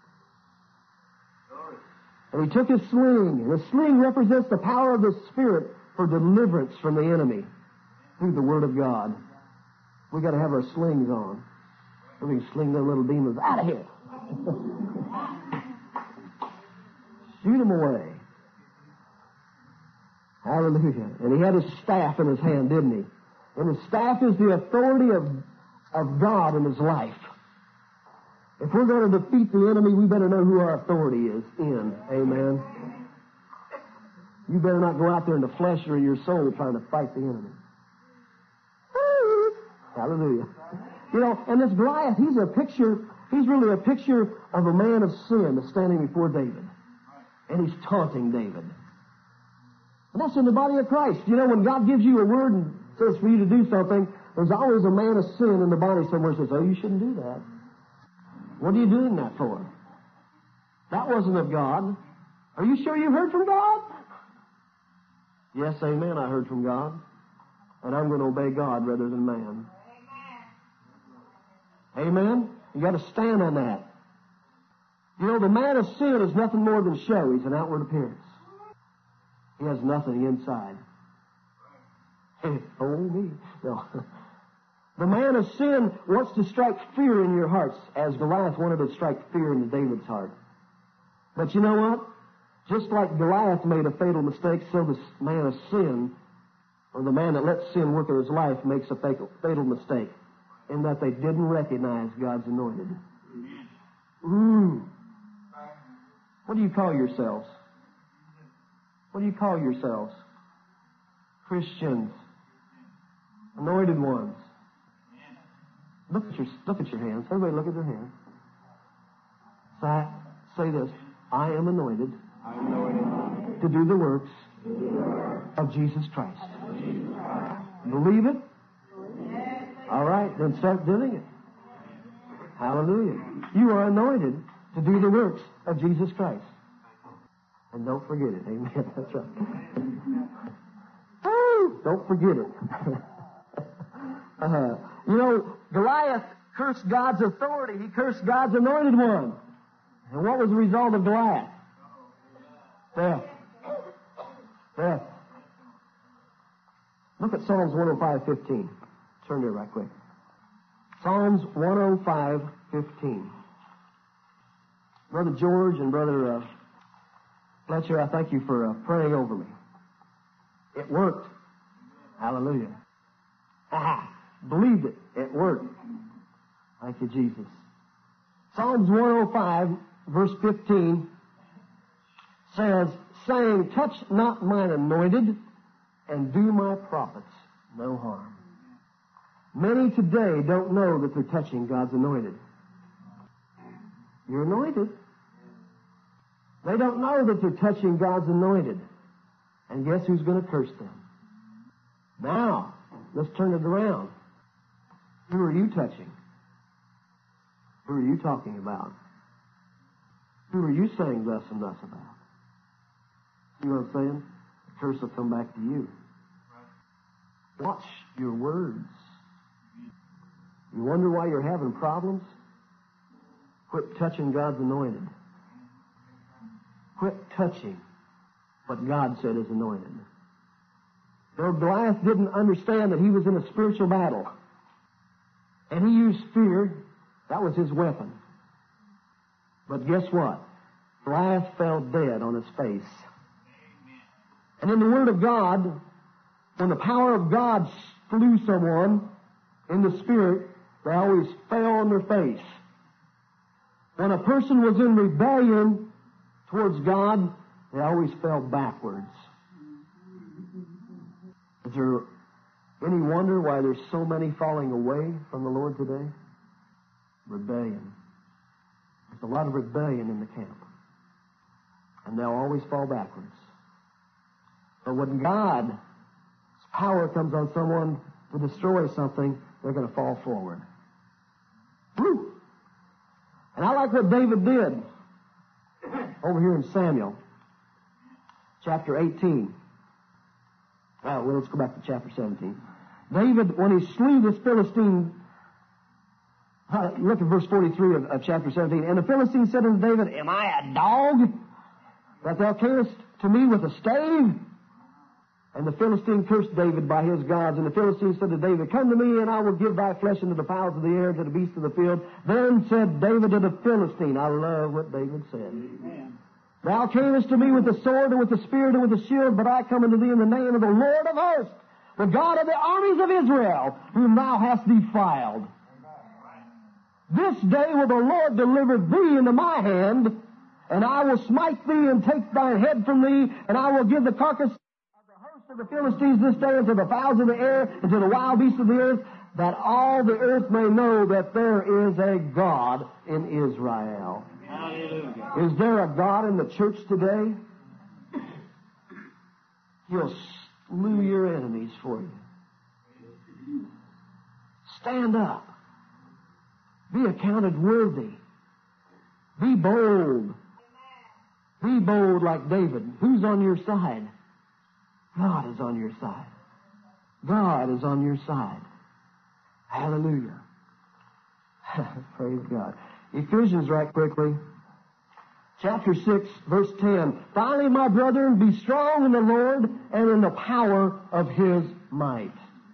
And he took his sling. And the sling represents the power of the Spirit for deliverance from the enemy through the Word of God. We've got to have our slings on. So we can sling their little demons out of here. Shoot them away. Hallelujah. And he had his staff in his hand, didn't he? And his staff is the authority of, of God in his life. If we're going to defeat the enemy, we better know who our authority is in. Amen. You better not go out there in the flesh or in your soul trying to fight the enemy. Hallelujah. You know, and this Goliath, he's a picture, he's really a picture of a man of sin that's standing before David. And he's taunting David. And that's in the body of Christ. You know, when God gives you a word and says for you to do something, there's always a man of sin in the body somewhere that says, oh, you shouldn't do that. What are you doing that for? That wasn't of God. Are you sure you heard from God? Yes, amen, I heard from God. And I'm going to obey God rather than man. Amen? Amen? You got to stand on that. You know, the man of sin is nothing more than show. He's an outward appearance. He has nothing inside. Oh, me. No. The man of sin wants to strike fear in your hearts, as Goliath wanted to strike fear into David's heart. But you know what? Just like Goliath made a fatal mistake, so this man of sin, or the man that lets sin work in his life, makes a fatal, fatal mistake, in that they didn't recognize God's anointed. Ooh. What do you call yourselves? What do you call yourselves? Christians. Anointed ones. Look at your, look at your hands. Everybody look at their hands. Say, say this. I am anointed, I am anointed to do the works of Jesus Christ. Believe it? All right, then start doing it. Hallelujah. You are anointed to do the works of Jesus Christ. And don't forget it. Amen. That's right. Woo! Don't forget it. uh, you know, Goliath cursed God's authority. He cursed God's anointed one. And what was the result of Goliath? Death. Death. Look at Psalms one oh five fifteen. Turn there right quick. Psalms one oh five fifteen. Brother George and Brother uh, Fletcher, I thank you for uh, praying over me. It worked. Hallelujah. Aha. Believed it. It worked. Thank you, Jesus. Psalms one oh five, verse fifteen, says, saying, touch not mine anointed, and do my prophets no harm. Many today don't know that they're touching God's anointed. You're anointed. They don't know that they're touching God's anointed. And guess who's going to curse them? Now, let's turn it around. Who are you touching? Who are you talking about? Who are you saying thus and thus about? You know what I'm saying? The curse will come back to you. Watch your words. You wonder why you're having problems? Quit touching God's anointed. Quit touching what God said is anointed. Though Goliath didn't understand that he was in a spiritual battle, and he used fear, that was his weapon. But guess what? Goliath fell dead on his face. And in the Word of God, when the power of God slew someone in the Spirit, they always fell on their face. When a person was in rebellion towards God, they always fell backwards. Is there any wonder why there's so many falling away from the Lord today? Rebellion. There's a lot of rebellion in the camp. And they'll always fall backwards. But when God's power comes on someone to destroy something, they're going to fall forward. Woo! And I like what David did over here in Samuel, chapter eighteen. Uh, well, let's go back to chapter seventeen. David, when he slew this Philistine, uh, look at verse forty-three of, of chapter seventeen. And the Philistine said unto David, am I a dog that thou carest to me with a stave? And the Philistine cursed David by his gods. And the Philistine said to David, come to me, and I will give thy flesh unto the fowls of the air, and to the beasts of the field. Then said David to the Philistine, I love what David said. Amen. Thou camest to me with the sword and with the spear and with the shield, but I come unto thee in the name of the Lord of hosts, the God of the armies of Israel, whom thou hast defiled. This day will the Lord deliver thee into my hand, and I will smite thee and take thine head from thee, and I will give the carcass of the host of the Philistines this day unto the fowls of the air and to the wild beasts of the earth, that all the earth may know that there is a God in Israel. Hallelujah. Is there a God in the church today? He'll slew your enemies for you. Stand up. Be accounted worthy. Be bold. Be bold like David. Who's on your side? God is on your side. God is on your side. Hallelujah. Praise God. Ephesians, right quickly. Chapter six, verse ten. Finally, my brethren, be strong in the Lord and in the power of His might.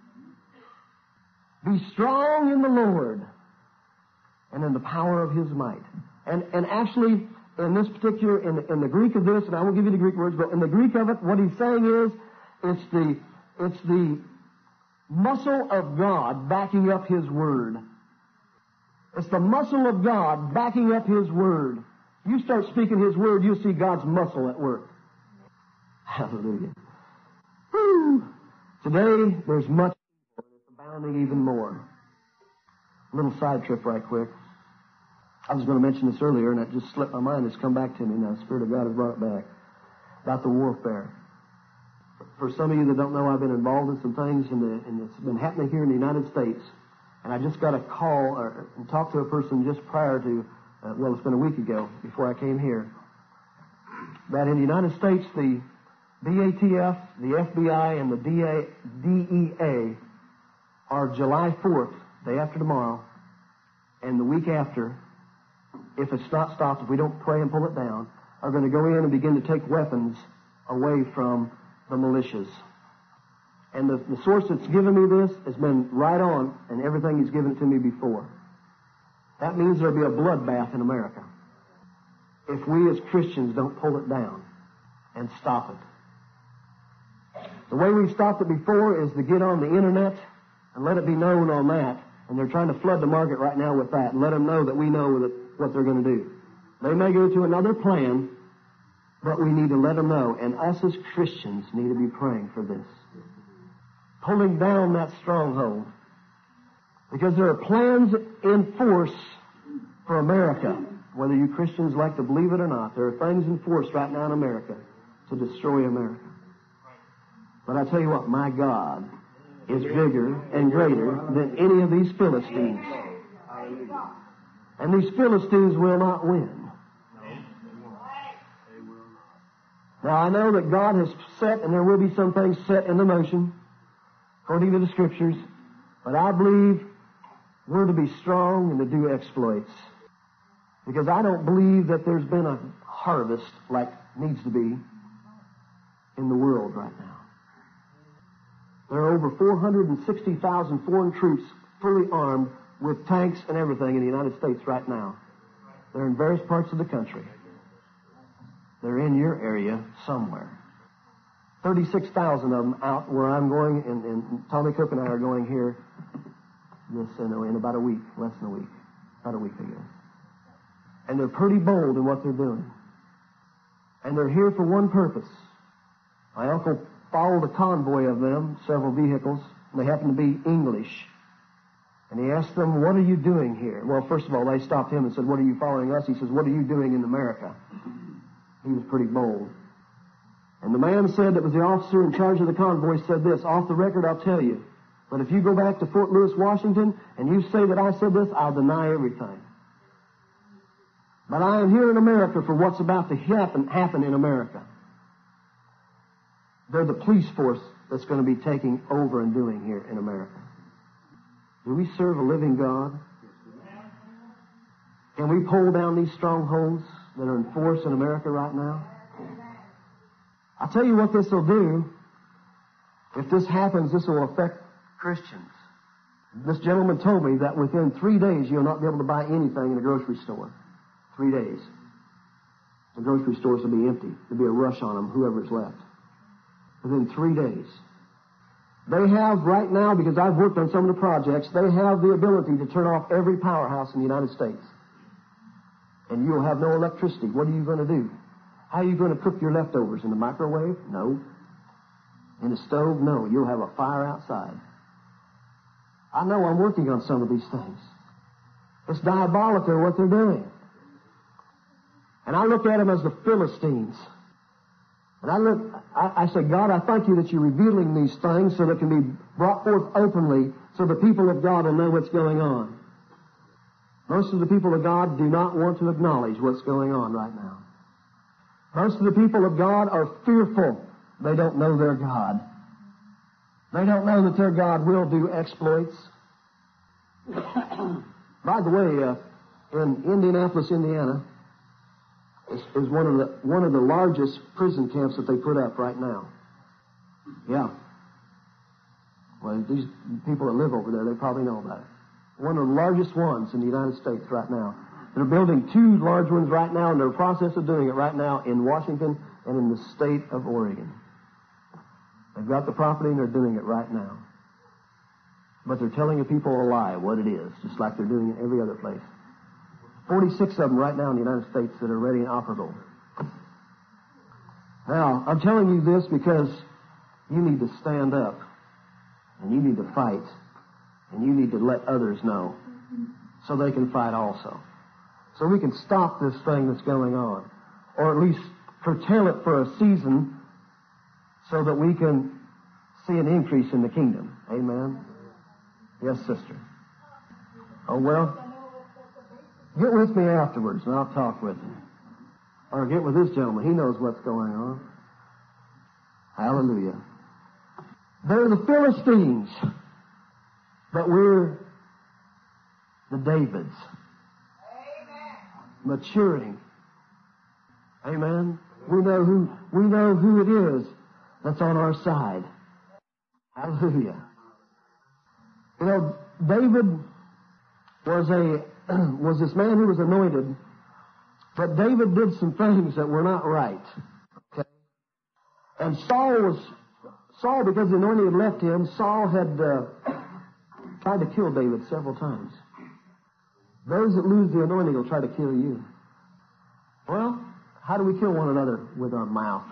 Be strong in the Lord and in the power of His might. And and actually, in this particular, in the, in the Greek of this, and I won't give you the Greek words, but in the Greek of it, what he's saying is, it's the, it's the muscle of God backing up His Word. It's the muscle of God backing up His Word. You start speaking His Word, you'll see God's muscle at work. Hallelujah. Woo! Today, there's much evil, and it's abounding even more. A little side trip right quick. I was going to mention this earlier, and it just slipped my mind. It's come back to me now. The Spirit of God has brought it back. About the warfare. For some of you that don't know, I've been involved in some things, and, the, and it's been happening here in the United States. And I just got a call or, and talked to a person just prior to, uh, well, it's been a week ago, before I came here, that in the United States, the B A T F, the F B I, and the D E A are July fourth, day after tomorrow, and the week after, if it's not stopped, if we don't pray and pull it down, are going to go in and begin to take weapons away from the militias. And the, the source that's given me this has been right on, and everything he's given it to me before. That means there'll be a bloodbath in America if we as Christians don't pull it down and stop it. The way we've stopped it before is to get on the internet and let it be known on that. And they're trying to flood the market right now with that and let them know that we know that what they're going to do. They may go to another plan, but we need to let them know. And us as Christians need to be praying for this. Pulling down that stronghold. Because there are plans in force for America. Whether you Christians like to believe it or not, there are things in force right now in America to destroy America. But I tell you what, my God is bigger and greater than any of these Philistines. And these Philistines will not win. Now, I know that God has set, and there will be some things set into motion, according to the Scriptures, but I believe we're to be strong and to do exploits. Because I don't believe that there's been a harvest like needs to be in the world right now. There are over four hundred sixty thousand foreign troops fully armed with tanks and everything in the United States right now. They're in various parts of the country. They're in your area somewhere. thirty-six thousand of them out where I'm going, and, and Tommy Cook and I are going here this in, in about a week, less than a week, about a week, I guess. And they're pretty bold in what they're doing. And they're here for one purpose. My uncle followed a convoy of them, several vehicles, and they happened to be English. And he asked them, what are you doing here? Well, first of all, they stopped him and said, what are you following us? He says, what are you doing in America? He was pretty bold. And the man said, that was the officer in charge of the convoy, said this, off the record, I'll tell you, but if you go back to Fort Lewis, Washington, and you say that I said this, I'll deny everything. But I am here in America for what's about to happen, happen in America. They're the police force that's going to be taking over and doing here in America. Do we serve a living God? Can we pull down these strongholds that are in force in America right now? I'll tell you what this will do. If this happens, this will affect Christians. This gentleman told me that within three days you'll not be able to buy anything in a grocery store. Three days. The grocery stores will be empty. There'll be a rush on them, whoever's left. Within three days. They have right now, because I've worked on some of the projects, they have the ability to turn off every powerhouse in the United States. And you'll have no electricity. What are you going to do? How are you going to cook your leftovers? In the microwave? No. In the stove? No. You'll have a fire outside. I know I'm working on some of these things. It's diabolical what they're doing. And I look at them as the Philistines. And I look, I, I say, God, I thank you that you're revealing these things so they can be brought forth openly so the people of God will know what's going on. Most of the people of God do not want to acknowledge what's going on right now. Most of the people of God are fearful. They don't know their God. They don't know that their God will do exploits. By the way, uh, in Indianapolis, Indiana, is, is one of the one of the largest prison camps that they put up right now. Yeah. Well, these people that live over there, they probably know about it. One of the largest ones in the United States right now. They're building two large ones right now, and they're in the process of doing it right now in Washington and in the state of Oregon. They've got the property, and they're doing it right now. But they're telling the people a lie, what it is, just like they're doing it every other place. forty-six of them right now in the United States that are ready and operable. Now, I'm telling you this because you need to stand up, and you need to fight, and you need to let others know so they can fight also. So we can stop this thing that's going on, or at least curtail it for a season so that we can see an increase in the kingdom. Amen? Yes, sister. Oh, well, get with me afterwards, and I'll talk with you. Or get with this gentleman. He knows what's going on. Hallelujah. They're the Philistines, but we're the Davids. Amen. Maturing. Amen. We know who we know who it is that's on our side. Hallelujah. You know, David was a was this man who was anointed, but David did some things that were not right. Okay? And Saul was Saul, because the anointing had left him, Saul had uh, tried to kill David several times. Those that lose the anointing will try to kill you. Well, how do we kill one another? With our mouth.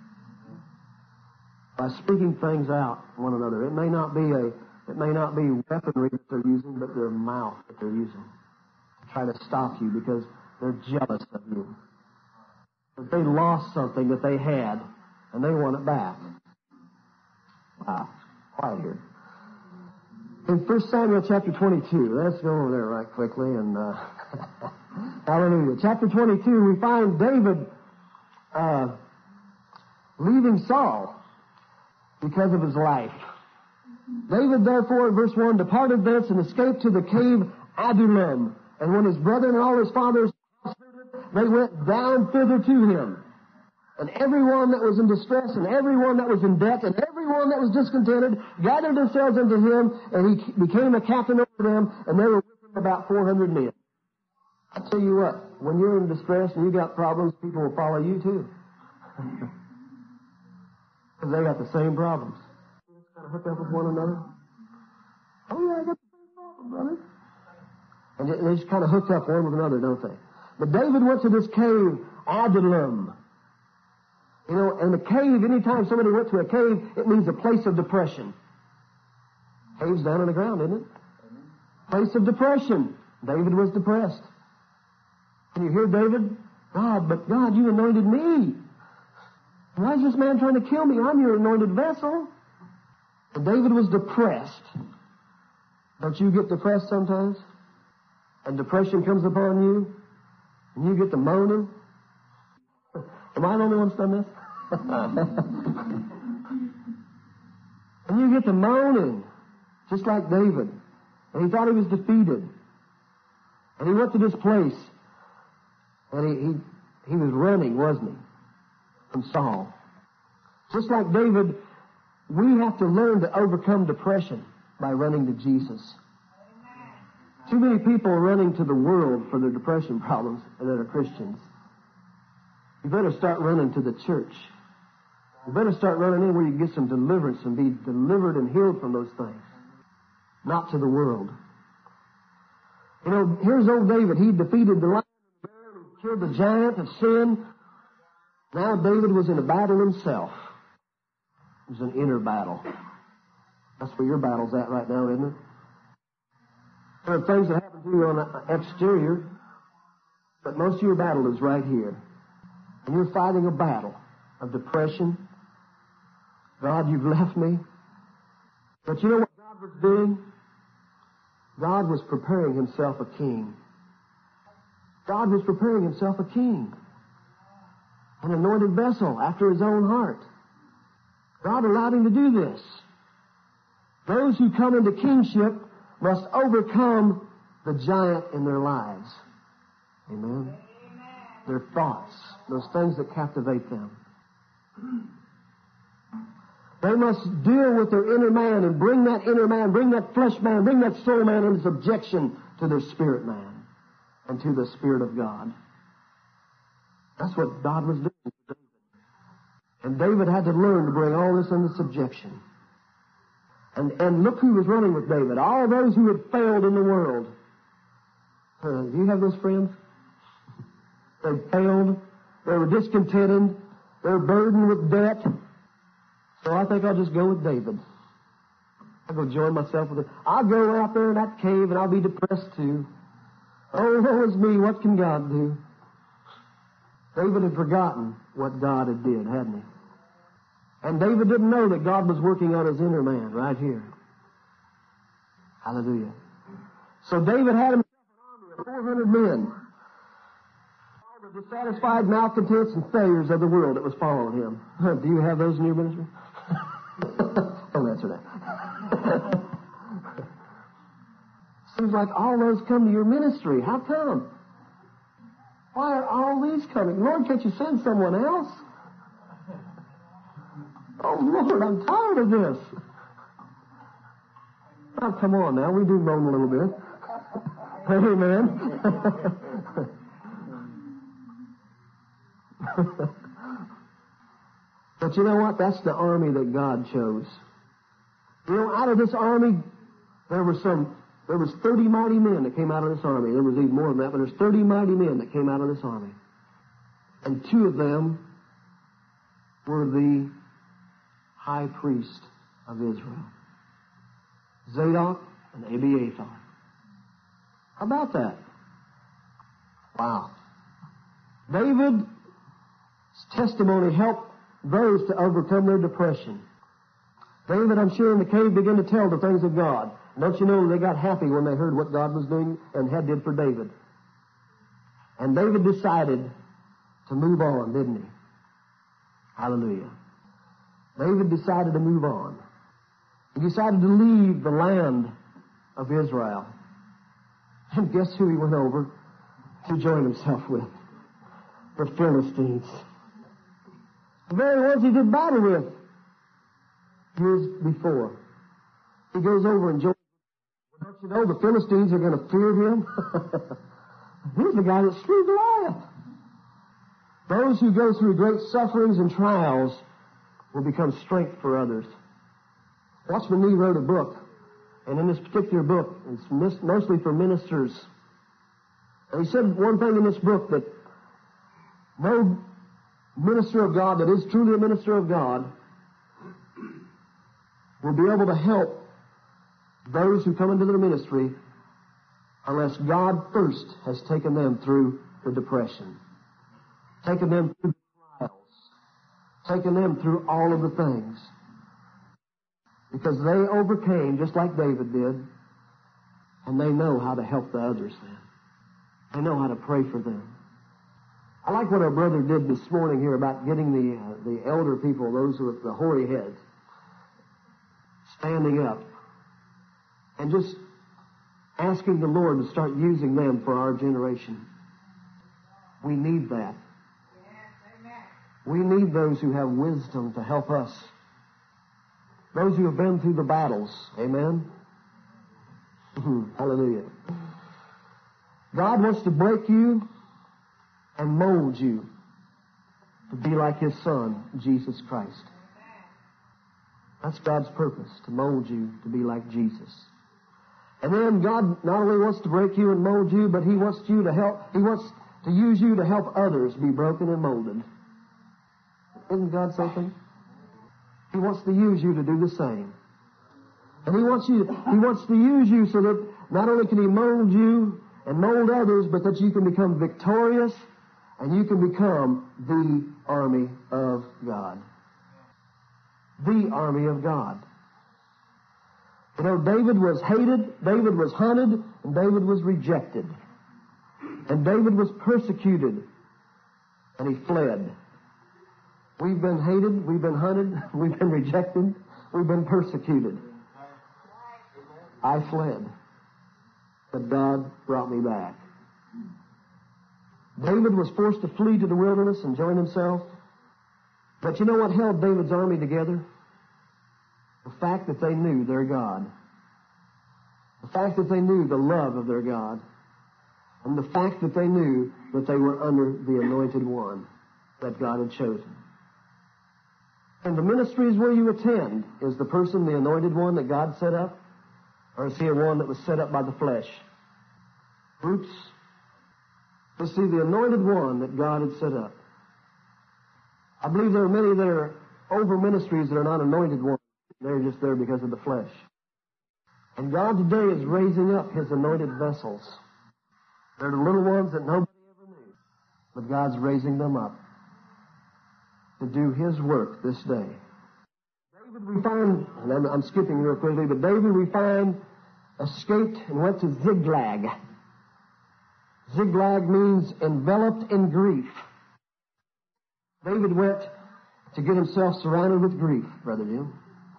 By speaking things out one another. It may not be a it may not be weaponry that they're using, but their mouth that they're using to try to stop you because they're jealous of you. That they lost something that they had and they want it back. Wow, quiet here. In First Samuel chapter twenty-two, let's go over there right quickly and uh, hallelujah. Chapter twenty-two, we find David uh, leaving Saul because of his life. David, therefore, in verse one, departed thence and escaped to the cave Adullam. And when his brethren and all his father's house heard it, they went down thither to him. And everyone that was in distress, and everyone that was in debt, and everyone that was discontented, gathered themselves unto him, and he became a captain over them, and there were with him about four hundred men. I tell you what, when you're in distress and you got problems, people will follow you too. Because they got the same problems. Kind of hook up with one another. Oh yeah, I got the same problem, brother. And they just kind of hooked up one with another, don't they? But David went to this cave, Adullam. You know, in the cave, anytime somebody went to a cave, it means a place of depression. Cave's down in the ground, isn't it? Place of depression. David was depressed. Can you hear David? God, but God, you anointed me. Why is this man trying to kill me? I'm your anointed vessel. And David was depressed. Don't you get depressed sometimes? And depression comes upon you, and you get to moaning. Am I the only one that's done this? And you get to moaning, just like David. And he thought he was defeated. And he went to this place, and he, he, he was running, wasn't he, from Saul. Just like David, we have to learn to overcome depression by running to Jesus. Too many people are running to the world for their depression problems that are Christians. You better start running to the church. You better start running in where you can get some deliverance and be delivered and healed from those things. Not to the world. You know, here's old David. He defeated the lion and the bear and killed the giant of sin. Now David was in a battle himself. It was an inner battle. That's where your battle's at right now, isn't it? There are things that happen to you on the exterior, but most of your battle is right here. And you're fighting a battle of depression. God, you've left me. But you know what God was doing? God was preparing himself a king. God was preparing himself a king. An anointed vessel after his own heart. God allowed him to do this. Those who come into kingship must overcome the giant in their lives. Amen? Amen. Their thoughts, those things that captivate them. They must deal with their inner man and bring that inner man, bring that flesh man, bring that soul man into subjection to their spirit man and to the Spirit of God. That's what God was doing to David. And David had to learn to bring all this into subjection. And, and look who was running with David. All those who had failed in the world. Uh, do you have those friends? They failed. They were discontented. They were burdened with debt. So I think I'll just go with David. I'll go join myself with it. I'll go out there in that cave and I'll be depressed too. Oh, woe is me. What can God do? David had forgotten what God had did, hadn't he? And David didn't know that God was working on his inner man right here. Hallelujah. So David had himself an army of four hundred men. All the dissatisfied malcontents and failures of the world that was following him. Do you have those in your ministry? Don't answer that. Seems like all those come to your ministry. How come? Why are all these coming? Lord, can't you send someone else? Oh, Lord, I'm tired of this. Oh, come on now. We do moan a little bit. Amen. But you know what? That's the army that God chose. You know, out of this army, there were some, there was thirty mighty men that came out of this army. There was even more than that, but there's thirty mighty men that came out of this army. And two of them were the high priest of Israel. Zadok and Abiathar. How about that? Wow. David's testimony helped those to overcome their depression. David, I'm sure, in the cave began to tell the things of God. Don't you know they got happy when they heard what God was doing and had did for David? And David decided to move on, didn't he? Hallelujah. David decided to move on. He decided to leave the land of Israel. And guess who he went over to join himself with? The Philistines. The very ones he did battle with years before. He goes over and joins. Well, don't you know the Philistines are going to fear him? He's the guy that slew Goliath. Those who go through great sufferings and trials will become strength for others. Watchman Nee wrote a book, and in this particular book, it's mostly for ministers. And he said one thing in this book, that no minister of God that is truly a minister of God will be able to help those who come into their ministry unless God first has taken them through the depression, taken them through the trials, taken them through all of the things. Because they overcame just like David did, and they know how to help the others then. They know how to pray for them. I like what our brother did this morning here about getting the uh, the elder people, those with the hoary heads, standing up and just asking the Lord to start using them for our generation. We need that. We need those who have wisdom to help us. Those who have been through the battles. Amen? Hallelujah. God wants to break you and mold you to be like His Son, Jesus Christ. That's God's purpose, to mold you to be like Jesus. And then God not only wants to break you and mold you, but He wants you to help, He wants to use you to help others be broken and molded. Isn't God something? He wants to use you to do the same. And He wants you, He wants to use you so that not only can He mold you and mold others, but that you can become victorious and you can become the army of God. The army of God. You know, David was hated, David was hunted, and David was rejected. And David was persecuted, and he fled. We've been hated, we've been hunted, we've been rejected, we've been persecuted. I fled, but God brought me back. David was forced to flee to the wilderness and join himself. But you know what held David's army together? The fact that they knew their God. The fact that they knew the love of their God. And the fact that they knew that they were under the Anointed One that God had chosen. And the ministries where you attend, is the person the Anointed One that God set up? Or is he a one that was set up by the flesh? Groups. You see, the Anointed One that God had set up. I believe there are many that are over ministries that are not anointed ones. They're just there because of the flesh. And God today is raising up His anointed vessels. They're the little ones that nobody ever knew. But God's raising them up to do His work this day. David, we find, and I'm, I'm skipping real quickly, but David, we find, escaped and went to Ziklag. Ziklag means enveloped in grief. David went to get himself surrounded with grief, Brother Jim.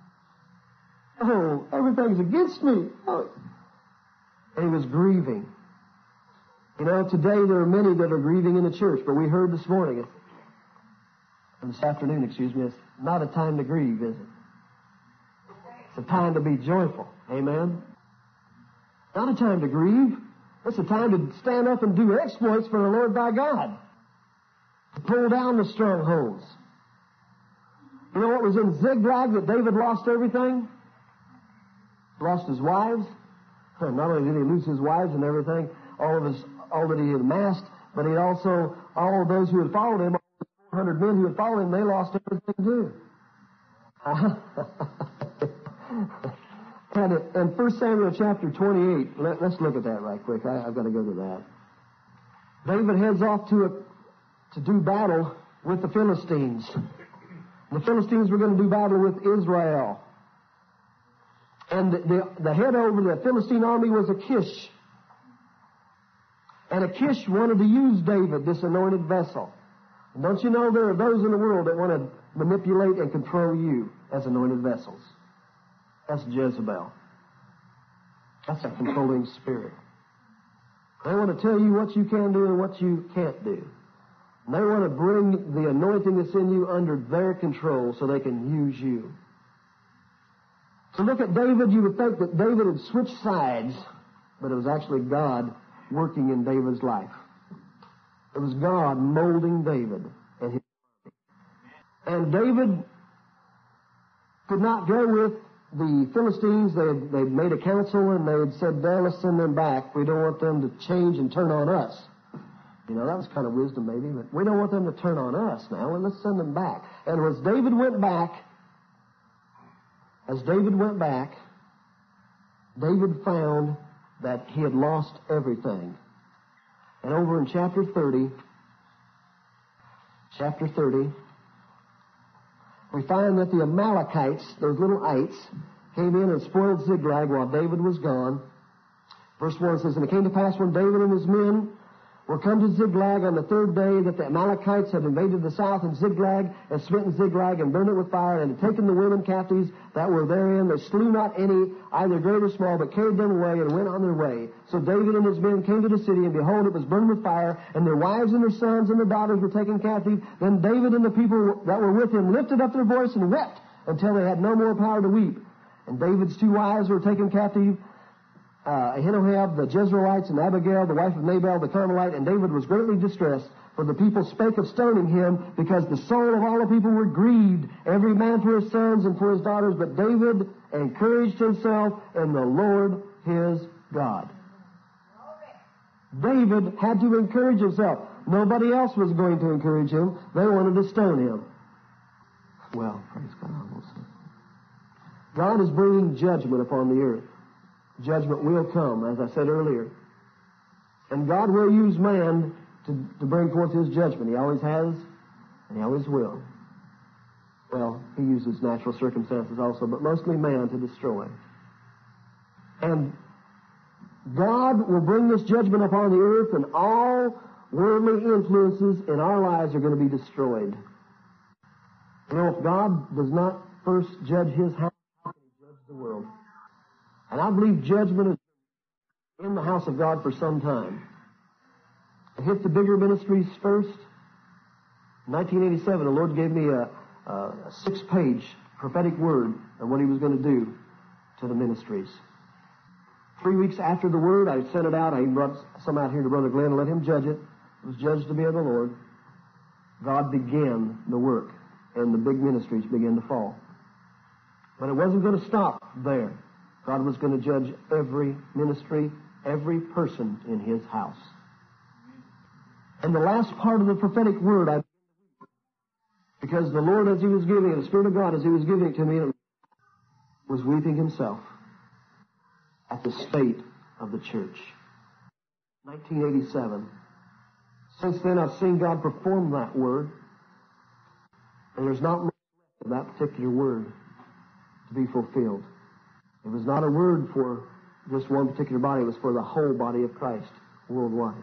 Oh, everything's against me. Oh. And he was grieving. You know, today there are many that are grieving in the church, but we heard this morning, or this afternoon, excuse me, it's not a time to grieve, is it? It's a time to be joyful. Amen? Not a time to grieve. It's a time to stand up and do exploits for the Lord thy God. To pull down the strongholds. You know what was in Ziklag that David lost everything? Lost his wives. Not only did he lose his wives and everything, all of his, all that he had amassed, but he also, all of those who had followed him, all the four hundred men who had followed him, they lost everything too. And in First Samuel chapter twenty-eight, let, let's look at that right quick. I, I've got to go to that. David heads off to a, to do battle with the Philistines. The Philistines were going to do battle with Israel. And the, the, the head over the Philistine army was Achish. And Achish wanted to use David, this anointed vessel. And don't you know there are those in the world that want to manipulate and control you as anointed vessels? That's Jezebel. That's a controlling spirit. They want to tell you what you can do and what you can't do. And they want to bring the anointing that's in you under their control so they can use you. So look at David. You would think that David had switched sides, but it was actually God working in David's life. It was God molding David and his army. And David could not go with the Philistines. They had, they had made a council and they had said, well, let's send them back. We don't want them to change and turn on us. You know, that was kind of wisdom maybe, but we don't want them to turn on us now, and let's send them back. And as David went back, as David went back, David found that he had lost everything. And over in chapter thirty, chapter thirty, we find that the Amalekites, those little ites, came in and spoiled Ziklag while David was gone. Verse one says, and it came to pass when David and his men were come to Ziklag on the third day that the Amalekites had invaded the south and Ziklag and smitten Ziklag and burned it with fire and had taken the women captives that were therein. They slew not any, either great or small, but carried them away and went on their way. So David and his men came to the city, and behold, it was burned with fire, and their wives and their sons and their daughters were taken captive. Then David and the people that were with him lifted up their voice and wept until they had no more power to weep. And David's two wives were taken captive, uh, Ahinoam, the Jezreelites, and Abigail, the wife of Nabal, the Carmelite, and David was greatly distressed, for the people spake of stoning him, because the soul of all the people were grieved, every man for his sons and for his daughters. But David encouraged himself in the Lord his God. David had to encourage himself. Nobody else was going to encourage him. They wanted to stone him. Well, praise God. God is bringing judgment upon the earth. Judgment will come, as I said earlier. And God will use man to, to bring forth his judgment. He always has, and he always will. Well, he uses natural circumstances also, but mostly man to destroy. And God will bring this judgment upon the earth, and all worldly influences in our lives are going to be destroyed. You know, if God does not first judge his house, how can he judge the world? And I believe judgment is in the house of God for some time. I hit the bigger ministries first. In nineteen eighty-seven, the Lord gave me a, a six-page prophetic word of what he was going to do to the ministries. Three weeks after the word, I sent it out. I even brought some out here to Brother Glenn and let him judge it. It was judged to be of the Lord. God began the work, and the big ministries began to fall. But it wasn't going to stop there. God was going to judge every ministry, every person in his house. And the last part of the prophetic word, I because the Lord, as he was giving it, the Spirit of God, as he was giving it to me, was weeping himself at the state of the church. nineteen eighty-seven. Since then, I've seen God perform that word, and there's not much left of that particular word to be fulfilled. It was not a word for just one particular body. It was for the whole body of Christ worldwide.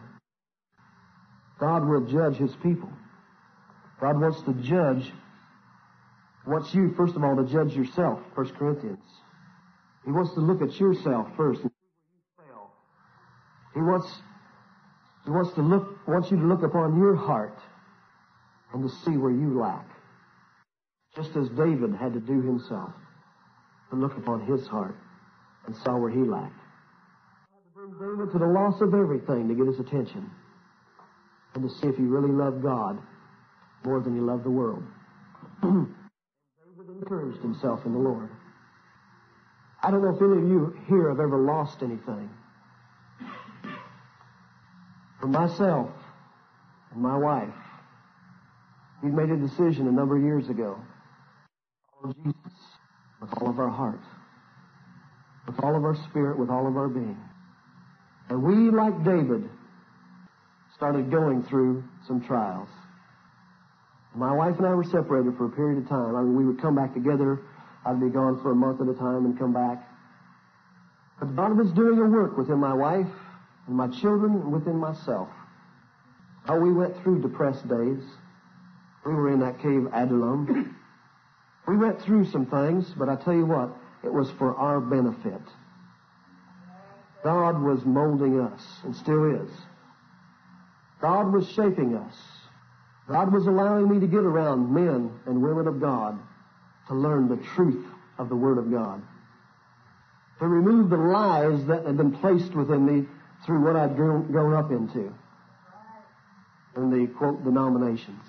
God will judge his people. God wants to judge, wants you, first of all, to judge yourself, First Corinthians. He wants to look at yourself first and see where you fail. He wants, he wants to look, wants you to look upon your heart and to see where you lack. Just as David had to do himself, to look upon his heart and saw where he lacked. He had to bring David to the loss of everything to get his attention and to see if he really loved God more than he loved the world. And David encouraged himself in the Lord. I don't know if any of you here have ever lost anything. For myself and my wife, we made a decision a number of years ago to follow Jesus with all of our heart, with all of our spirit, with all of our being. And we, like David, started going through some trials. My wife and I were separated for a period of time. I mean, we would come back together. I'd be gone for a month at a time and come back. But God was doing a work within my wife and my children and within myself. How we went through depressed days. We were in that cave Adullam. We went through some things, but I tell you what, it was for our benefit. God was molding us, and still is. God was shaping us. God was allowing me to get around men and women of God to learn the truth of the Word of God. To remove the lies that had been placed within me through what I'd grown, grown up into. In the, quote, denominations.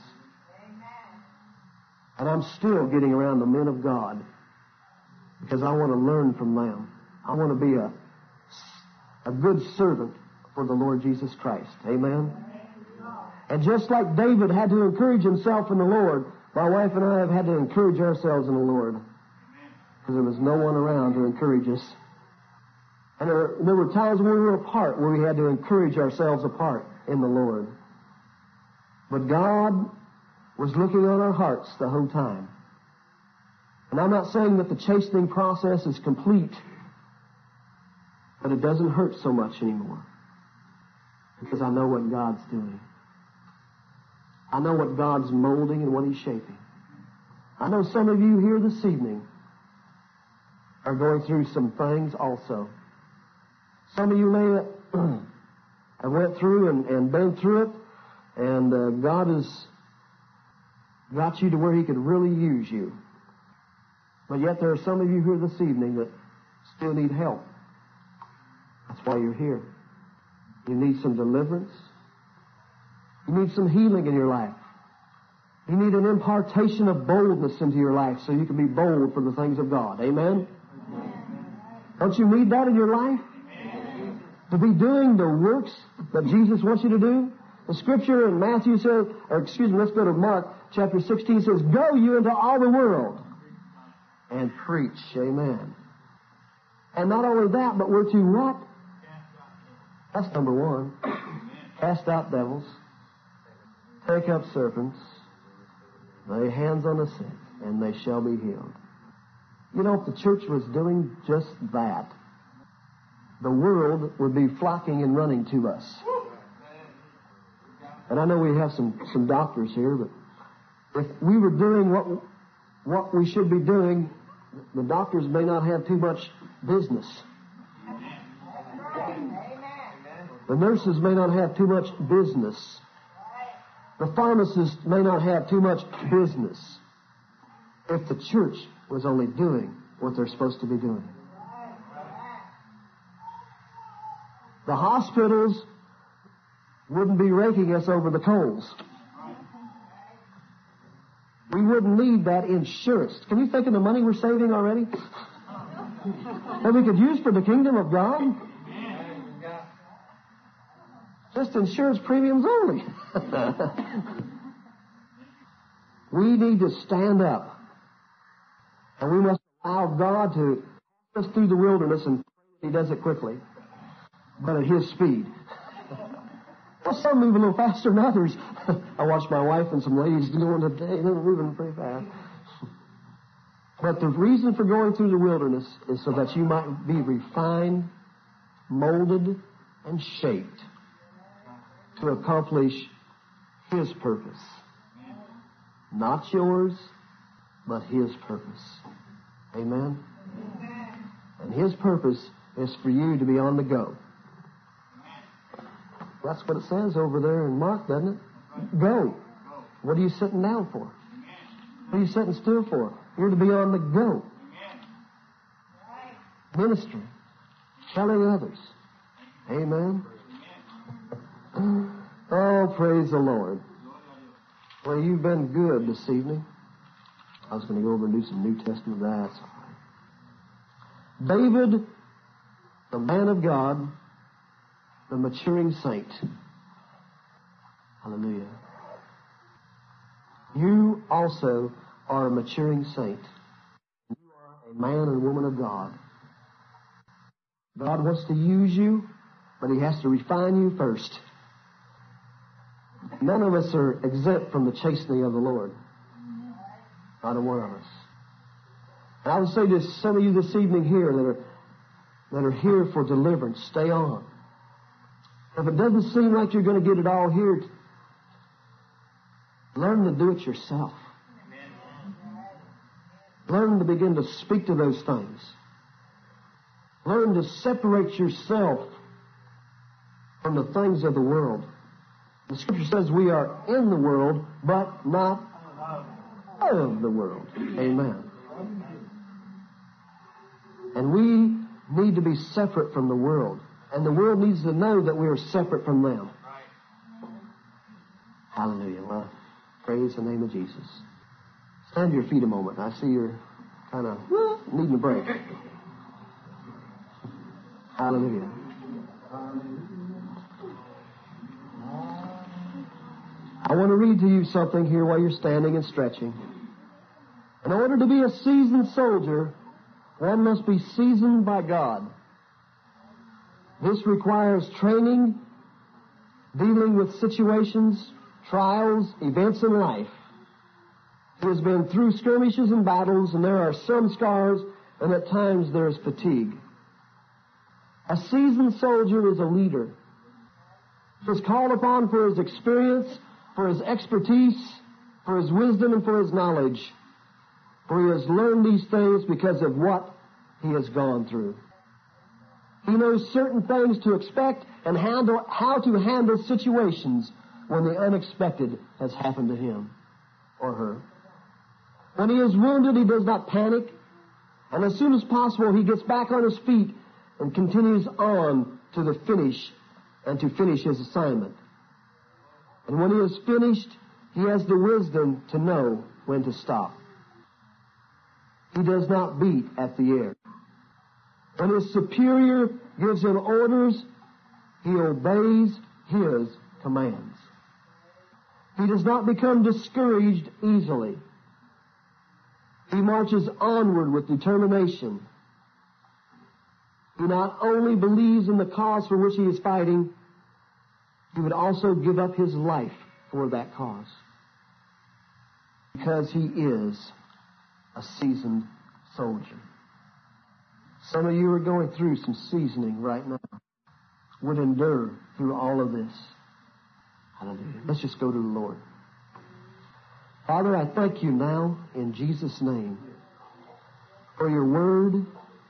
And I'm still getting around the men of God because I want to learn from them. I want to be a, a good servant for the Lord Jesus Christ. Amen? And just like David had to encourage himself in the Lord, my wife and I have had to encourage ourselves in the Lord. Because there was no one around to encourage us. And there, there were times when we were apart where we had to encourage ourselves apart in the Lord. But God was looking on our hearts the whole time. And I'm not saying that the chastening process is complete, but it doesn't hurt so much anymore. Because I know what God's doing. I know what God's molding and what He's shaping. I know some of you here this evening are going through some things also. Some of you may have went through and, and been through it, and uh, God has got you to where He could really use you. But yet there are some of you here this evening that still need help. That's why you're here. You need some deliverance. You need some healing in your life. You need an impartation of boldness into your life so you can be bold for the things of God. Amen? Don't you need that in your life? To be doing the works that Jesus wants you to do? The scripture in Matthew says, or excuse me, let's go to Mark chapter sixteen, says, go you into all the world and preach. Amen. And not only that, but we're to what? That's number one. Cast out devils. Take up serpents. Lay hands on the sick, and they shall be healed. You know, if the church was doing just that, the world would be flocking and running to us. And I know we have some, some doctors here, but if we were doing what, what we should be doing, the doctors may not have too much business. The nurses may not have too much business. The pharmacists may not have too much business if the church was only doing what they're supposed to be doing. The hospitals wouldn't be raking us over the coals. We wouldn't need that insurance. Can you think of the money we're saving already? That we could use for the kingdom of God? Just insurance premiums only. We need to stand up. And we must allow God to take us through the wilderness, and He does it quickly, but at His speed. Well, some move a little faster than others. I watched my wife and some ladies doing it today. They were moving pretty fast. But the reason for going through the wilderness is so that you might be refined, molded, and shaped to accomplish His purpose. Not yours, but His purpose. Amen? And His purpose is for you to be on the go. That's what it says over there in Mark, doesn't it? Go. What are you sitting down for? What are you sitting still for? You're to be on the go. Ministering. Telling others. Amen. Oh, praise the Lord. Well, you've been good this evening. I was going to go over and do some New Testament. That's all right. David, the man of God, the maturing saint. Hallelujah. You also are a maturing saint. You are a man and woman of God. God wants to use you, but He has to refine you first. None of us are exempt from the chastening of the Lord. Not a one of us. And I would say to some of you this evening here that are, that are here for deliverance, stay on. If it doesn't seem like you're going to get it all here, learn to do it yourself. Learn to begin to speak to those things. Learn to separate yourself from the things of the world. The Scripture says we are in the world, but not of the world. Amen. And we need to be separate from the world. And the world needs to know that we are separate from them. Hallelujah. Well, praise the name of Jesus. Stand to your feet a moment. I see you're kind of needing a break. Hallelujah. I want to read to you something here while you're standing and stretching. In order to be a seasoned soldier, one must be seasoned by God. This requires training, dealing with situations, trials, events in life. He has been through skirmishes and battles, and there are some scars, and at times there is fatigue. A seasoned soldier is a leader. He is called upon for his experience, for his expertise, for his wisdom, and for his knowledge. For he has learned these things because of what he has gone through. He knows certain things to expect and handle, how to handle situations when the unexpected has happened to him or her. When he is wounded, he does not panic. And as soon as possible, he gets back on his feet and continues on to the finish and to finish his assignment. And when he is finished, he has the wisdom to know when to stop. He does not beat at the air. When his superior gives him orders, he obeys his commands. He does not become discouraged easily. He marches onward with determination. He not only believes in the cause for which he is fighting, he would also give up his life for that cause. Because he is a seasoned soldier. Some of you are going through some seasoning right now. Would endure through all of this. Hallelujah. Let's just go to the Lord. Father, I thank you now in Jesus' name for your word.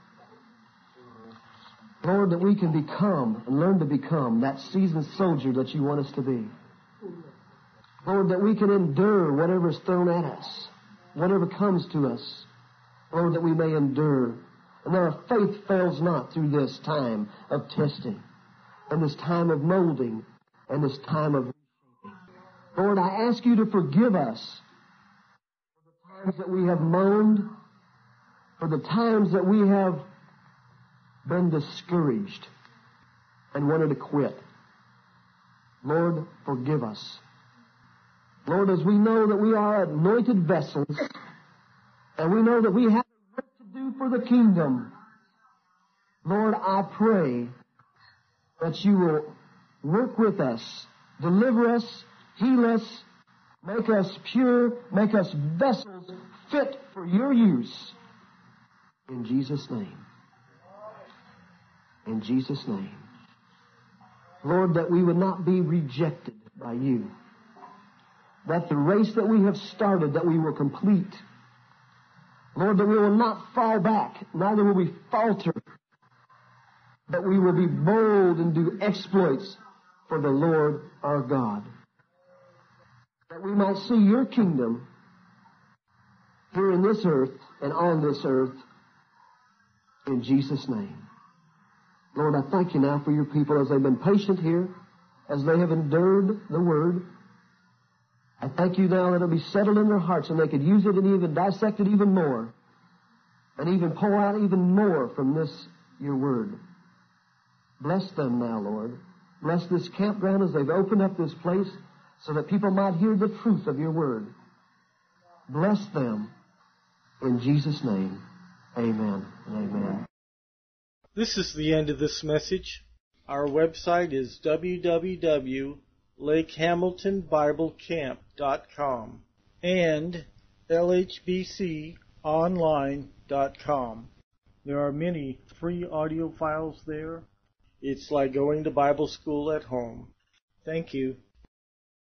Lord, that we can become and learn to become that seasoned soldier that you want us to be. Lord, that we can endure whatever is thrown at us, whatever comes to us. Lord, that we may endure. And that our faith fails not through this time of testing, and this time of molding, and this time of reshaping. Lord, I ask you to forgive us for the times that we have moaned, for the times that we have been discouraged and wanted to quit. Lord, forgive us. Lord, as we know that we are anointed vessels, and we know that we have work to do for the kingdom, Lord, I pray that you will work with us, deliver us, heal us, make us pure, make us vessels fit for your use. In Jesus' name. In Jesus' name. Lord, that we would not be rejected by you. That the race that we have started, that we will complete. Lord, that we will not fall back, neither will we falter. That we will be bold and do exploits for the Lord our God. That we might see your kingdom here in this earth and on this earth. In Jesus' name. Lord, I thank you now for your people as they've been patient here, as they have endured the word. I thank you now that it'll be settled in their hearts and they could use it and even dissect it even more and even pull out even more from this, your word. Bless them now, Lord. Bless this campground as they've opened up this place so that people might hear the truth of your word. Bless them in Jesus' name. Amen and amen. This is the end of this message. Our website is w w w dot lake hamilton bible camp dot com and l h b c online dot com. There are many free audio files there. It's like going to Bible school at home. Thank you.